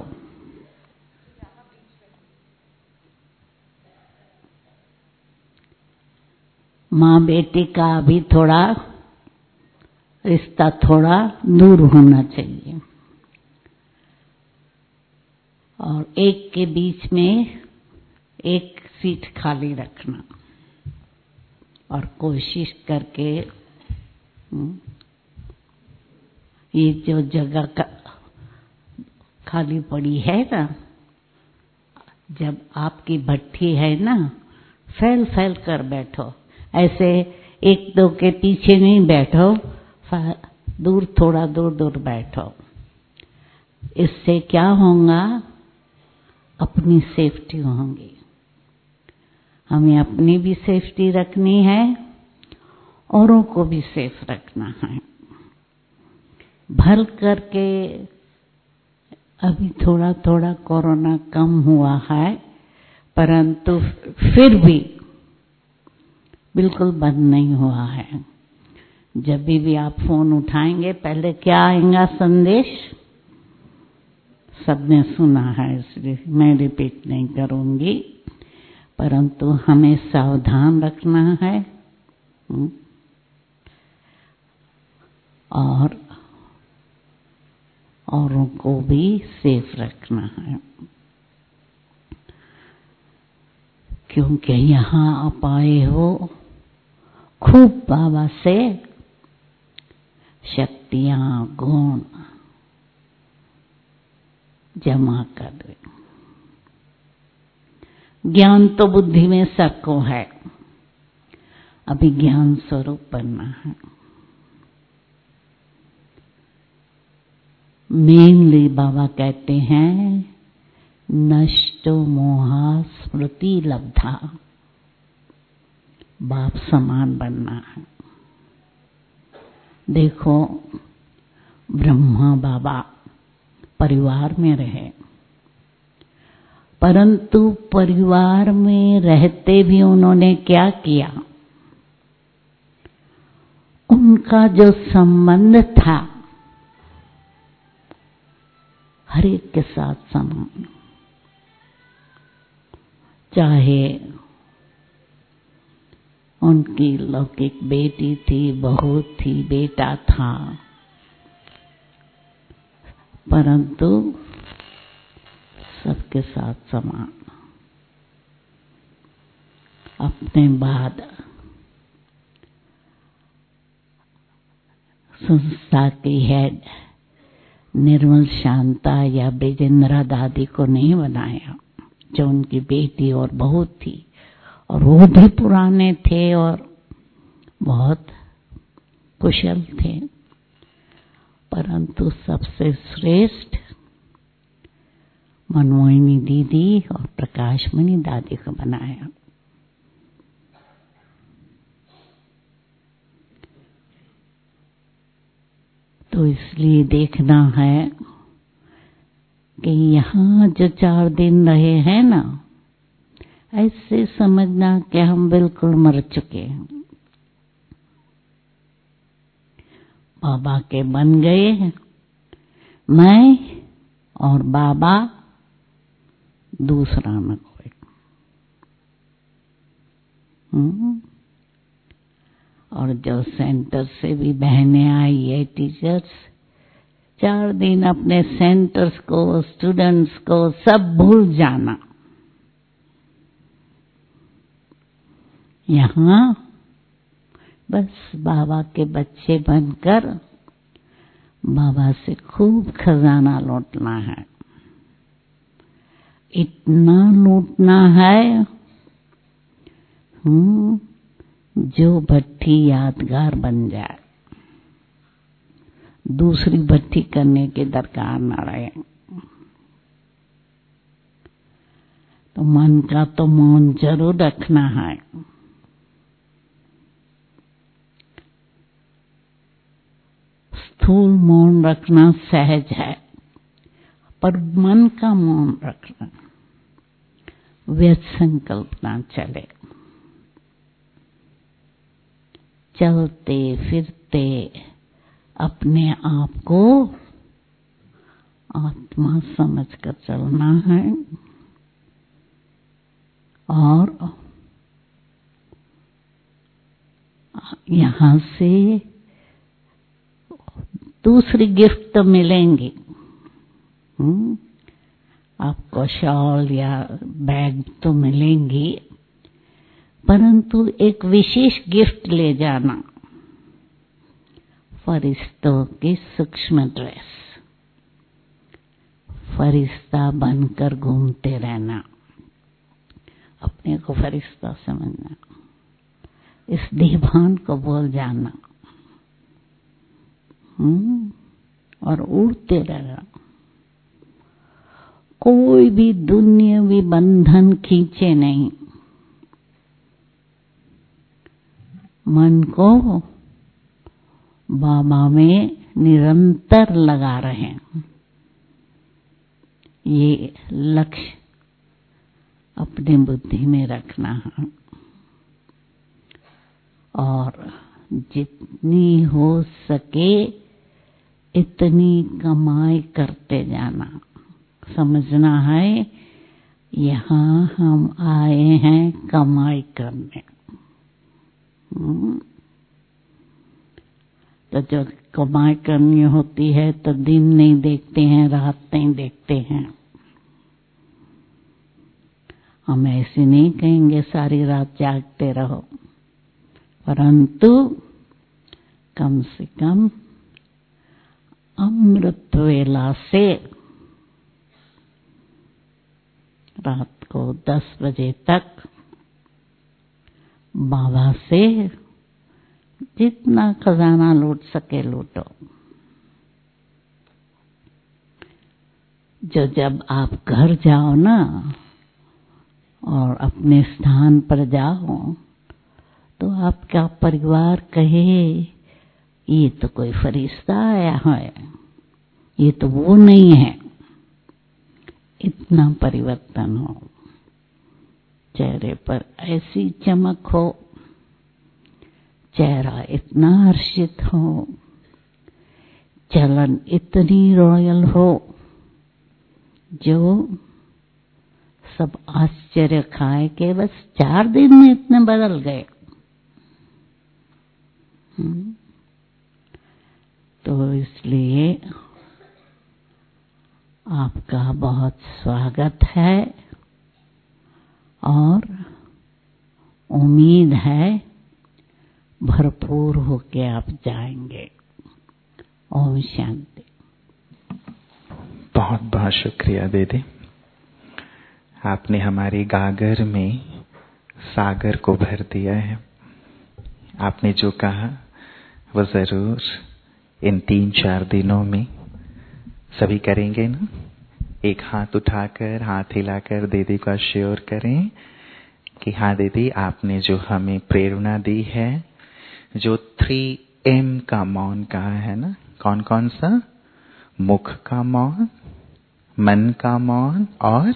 माँ बेटी का अभी थोड़ा रिश्ता थोड़ा दूर होना चाहिए। और एक के बीच में एक सीट खाली रखना और कोशिश करके ये जो जगह खाली पड़ी है ना, जब आपकी भट्ठी है ना, फैल फैल कर बैठो। ऐसे 1-2 के पीछे नहीं बैठो, दूर, थोड़ा दूर दूर बैठो। इससे क्या होगा, अपनी सेफ्टी होगी। हमें अपनी भी सेफ्टी रखनी है, औरों को भी सेफ रखना है। भल करके अभी थोड़ा थोड़ा कोरोना कम हुआ है, परंतु फिर भी बिल्कुल बंद नहीं हुआ है। जब भी आप फोन उठाएंगे पहले क्या आएगा संदेश, सबने सुना है, इसलिए मैं रिपीट नहीं करूंगी, परंतु हमें सावधान रखना है और औरों को भी सेफ रखना है। क्योंकि यहाँ आप आए हो खूब बाबा से शक्तियां गुण जमा कर दे। ज्ञान तो बुद्धि में सबको है, अभी ज्ञान स्वरूप बनना है। मेनली बाबा कहते हैं नष्टो मोहा स्मृति लब्धा, बाप समान बनना है। देखो ब्रह्मा बाबा परिवार में रहे, परंतु परिवार में रहते भी उन्होंने क्या किया, उनका जो संबंध था हर एक के साथ समान, चाहे उनकी लौकिक बेटी थी, बहू थी, बेटा था, परंतु सबके साथ समान। अपने बाद संस्था की हेड निर्मल शांता या ब्रिजेंद्रा दादी को नहीं बनाया, जो उनकी बेटी और बहू थी, और वो भी पुराने थे और बहुत कुशल थे, परंतु सबसे श्रेष्ठ मनमोहिनी दीदी और प्रकाशमणि दादी को बनाया। तो इसलिए देखना है कि यहाँ जो 4 दिन रहे हैं ना, ऐसे समझना कि हम बिल्कुल मर चुके हैं, बाबा के बन गए हैं, मैं और बाबा दूसरा न कोई। और जो सेंटर से भी बहनें आई है, टीचर्स, 4 दिन अपने सेंटर्स को, स्टूडेंट्स को सब भूल जाना। यहाँ बस बाबा के बच्चे बनकर बाबा से खूब खजाना लूटना है, इतना लूटना है जो भट्ठी यादगार बन जाए, दूसरी भट्ठी करने के दरकार न रहे। तो मन का तो मौन जरूर रखना है। स्थूल मौन रखना सहज है, पर मन का मौन रखना, व्यर्थ संकल्प ना चले। चलते फिरते अपने आप को आत्मा समझकर चलना है, और यहाँ से दूसरी गिफ्ट तो मिलेंगी, आपको शॉल या बैग तो मिलेंगी, परंतु एक विशेष गिफ्ट ले जाना, फरिश्तों की सूक्ष्म ड्रेस, फरिश्ता बनकर घूमते रहना, अपने को फरिश्ता समझना, इस दीवान को बोल जाना, और उड़ते रहना। कोई भी दुनियावी बंधन खींचे नहीं, मन को बाबा में निरंतर लगा रहे, ये लक्ष्य अपने बुद्धि में रखना है, और जितनी हो सके इतनी कमाई करते जाना। समझना है यहाँ हम आए हैं कमाई करने। तो जब कमाई करनी होती है तो दिन नहीं देखते हैं, रात नहीं देखते हैं। हम ऐसे नहीं कहेंगे सारी रात जागते रहो, परंतु कम से कम अमृत वेला से रात को 10 बजे तक बाबा से जितना खजाना लूट सके लूटो। जो जब आप घर जाओ ना और अपने स्थान पर जाओ तो आपका परिवार कहे ये तो कोई फरिश्ता आया है, ये तो वो नहीं है। इतना परिवर्तन हो, चेहरे पर ऐसी चमक हो, चेहरा इतना हर्षित हो, चलन इतनी रॉयल हो, जो सब आश्चर्य खाए कि बस 4 दिन में इतने बदल गए। तो इसलिए आपका बहुत स्वागत है और उम्मीद है भरपूर होके आप जाएंगे। ओम शांति। बहुत बहुत शुक्रिया दीदी, आपने हमारे गागर में सागर को भर दिया है। आपने जो कहा वो जरूर इन 3-4 दिनों में सभी करेंगे ना। एक हाथ उठाकर, हाथ हिलाकर दीदी को अश्योर करें कि हाँ दीदी, आपने जो हमें प्रेरणा दी है, जो 3M का मौन कहा है ना, कौन कौन सा? मुख का मौन, मन का मौन और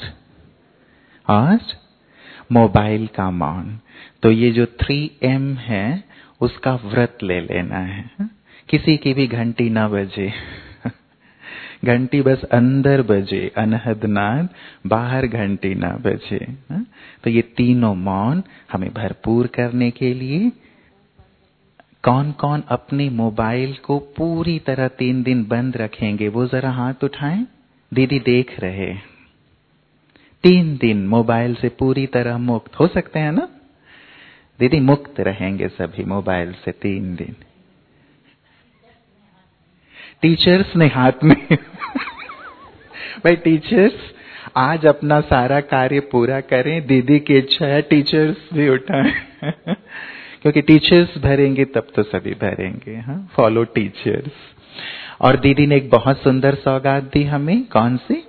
मोबाइल का मौन। तो ये जो 3M है उसका व्रत ले लेना है। किसी की भी घंटी ना बजे, घंटी बस अंदर बजे, अनहद नाद, बाहर घंटी ना बजे। तो ये तीनों मौन हमें भरपूर करने के लिए कौन कौन अपने मोबाइल को पूरी तरह 3 दिन बंद रखेंगे, वो जरा हाथ उठाएं। दीदी देख रहे, 3 दिन मोबाइल से पूरी तरह मुक्त हो सकते हैं ना दीदी? मुक्त रहेंगे सभी मोबाइल से 3 दिन। टीचर्स ने हाथ में भाई टीचर्स आज अपना सारा कार्य पूरा करें। दीदी की इच्छा है टीचर्स भी उठाएं क्योंकि टीचर्स भरेंगे तब तो सभी भरेंगे। हाँ, फॉलो टीचर्स। और दीदी ने एक बहुत सुंदर सौगात दी हमें, कौन सी?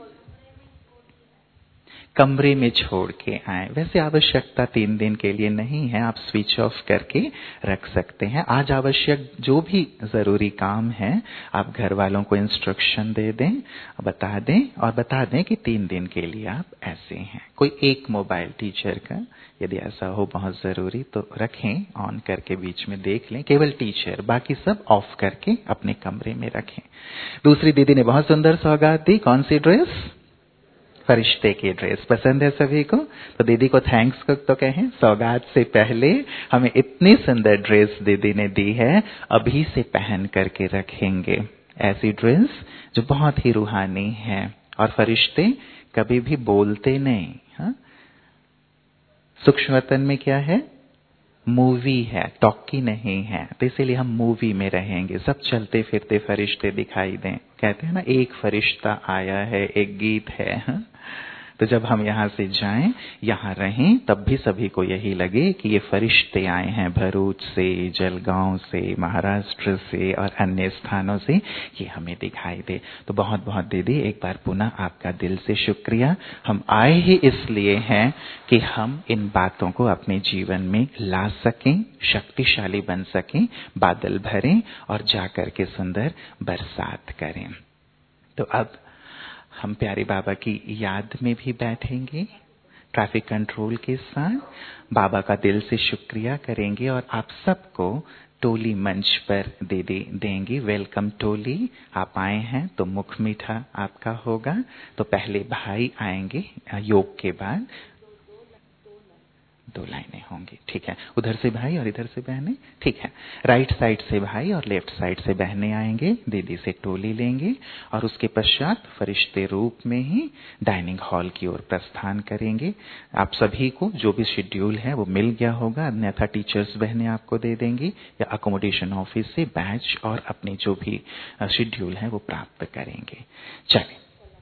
कमरे में छोड़ के आए। वैसे आवश्यकता 3 दिन के लिए नहीं है, आप स्विच ऑफ करके रख सकते हैं। आज आवश्यक जो भी जरूरी काम है आप घर वालों को इंस्ट्रक्शन दे दें, बता दें और बता दें कि 3 दिन के लिए आप ऐसे हैं। कोई एक मोबाइल टीचर का यदि ऐसा हो बहुत जरूरी तो रखें, ऑन करके बीच में देख लें, केवल टीचर, बाकी सब ऑफ करके अपने कमरे में रखें। दूसरी दीदी ने बहुत सुंदर सौगात दी, कौन सी ड्रेस? फरिश्ते की ड्रेस। पसंद है सभी को? तो दीदी को थैंक्स तो कहें। सौगात से पहले हमें इतनी सुंदर ड्रेस दीदी ने दी है, अभी से पहन करके रखेंगे। ऐसी ड्रेस जो बहुत ही रूहानी है। और फरिश्ते कभी भी बोलते नहीं। हाँ? सूक्ष्म वतन में क्या है? मूवी है, टॉकी नहीं है। तो इसीलिए हम मूवी में रहेंगे, सब चलते फिरते फरिश्ते दिखाई दें। कहते हैं ना, एक फरिश्ता आया है, एक गीत है। हाँ? तो जब हम यहाँ से जाएं, यहाँ रहें, तब भी सभी को यही लगे कि ये फरिश्ते आए हैं भरूच से, जलगांव से, महाराष्ट्र से और अन्य स्थानों से, ये हमें दिखाई दे। तो बहुत बहुत दीदी एक बार पुनः आपका दिल से शुक्रिया। हम आए ही इसलिए हैं कि हम इन बातों को अपने जीवन में ला सकें, शक्तिशाली बन सकें, बादल भरें और जाकर के सुंदर बरसात करें। तो अब हम प्यारे बाबा की याद में भी बैठेंगे ट्रैफिक कंट्रोल के साथ, बाबा का दिल से शुक्रिया करेंगे और आप सबको टोली मंच पर दे देंगी। वेलकम टोली, आप आए हैं तो मुख मीठा आपका होगा। तो पहले भाई आएंगे योग के बाद, 2 लाइनें होंगी, ठीक है। उधर से भाई और इधर से बहनें, ठीक है। राइट साइड से भाई और लेफ्ट साइड से बहनें आएंगे, दीदी से टोली लेंगे और उसके पश्चात फरिश्ते रूप में ही डाइनिंग हॉल की ओर प्रस्थान करेंगे। आप सभी को जो भी शेड्यूल है वो मिल गया होगा, अन्यथा टीचर्स बहनें आपको दे देंगी या अकोमोडेशन ऑफिस से बैच और अपने जो भी शेड्यूल है वो प्राप्त करेंगे। चलिए,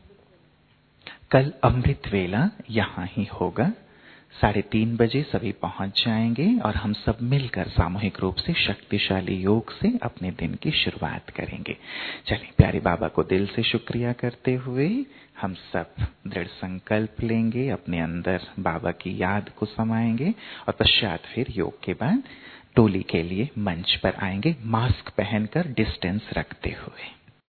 कल अमृत वेला यहाँ ही होगा, 3:30 बजे सभी पहुंच जाएंगे और हम सब मिलकर सामूहिक रूप से शक्तिशाली योग से अपने दिन की शुरुआत करेंगे। चलिए, प्यारे बाबा को दिल से शुक्रिया करते हुए हम सब दृढ़ संकल्प लेंगे, अपने अंदर बाबा की याद को समाएंगे और पश्चात फिर योग के बाद टोली के लिए मंच पर आएंगे, मास्क पहनकर डिस्टेंस रखते हुए।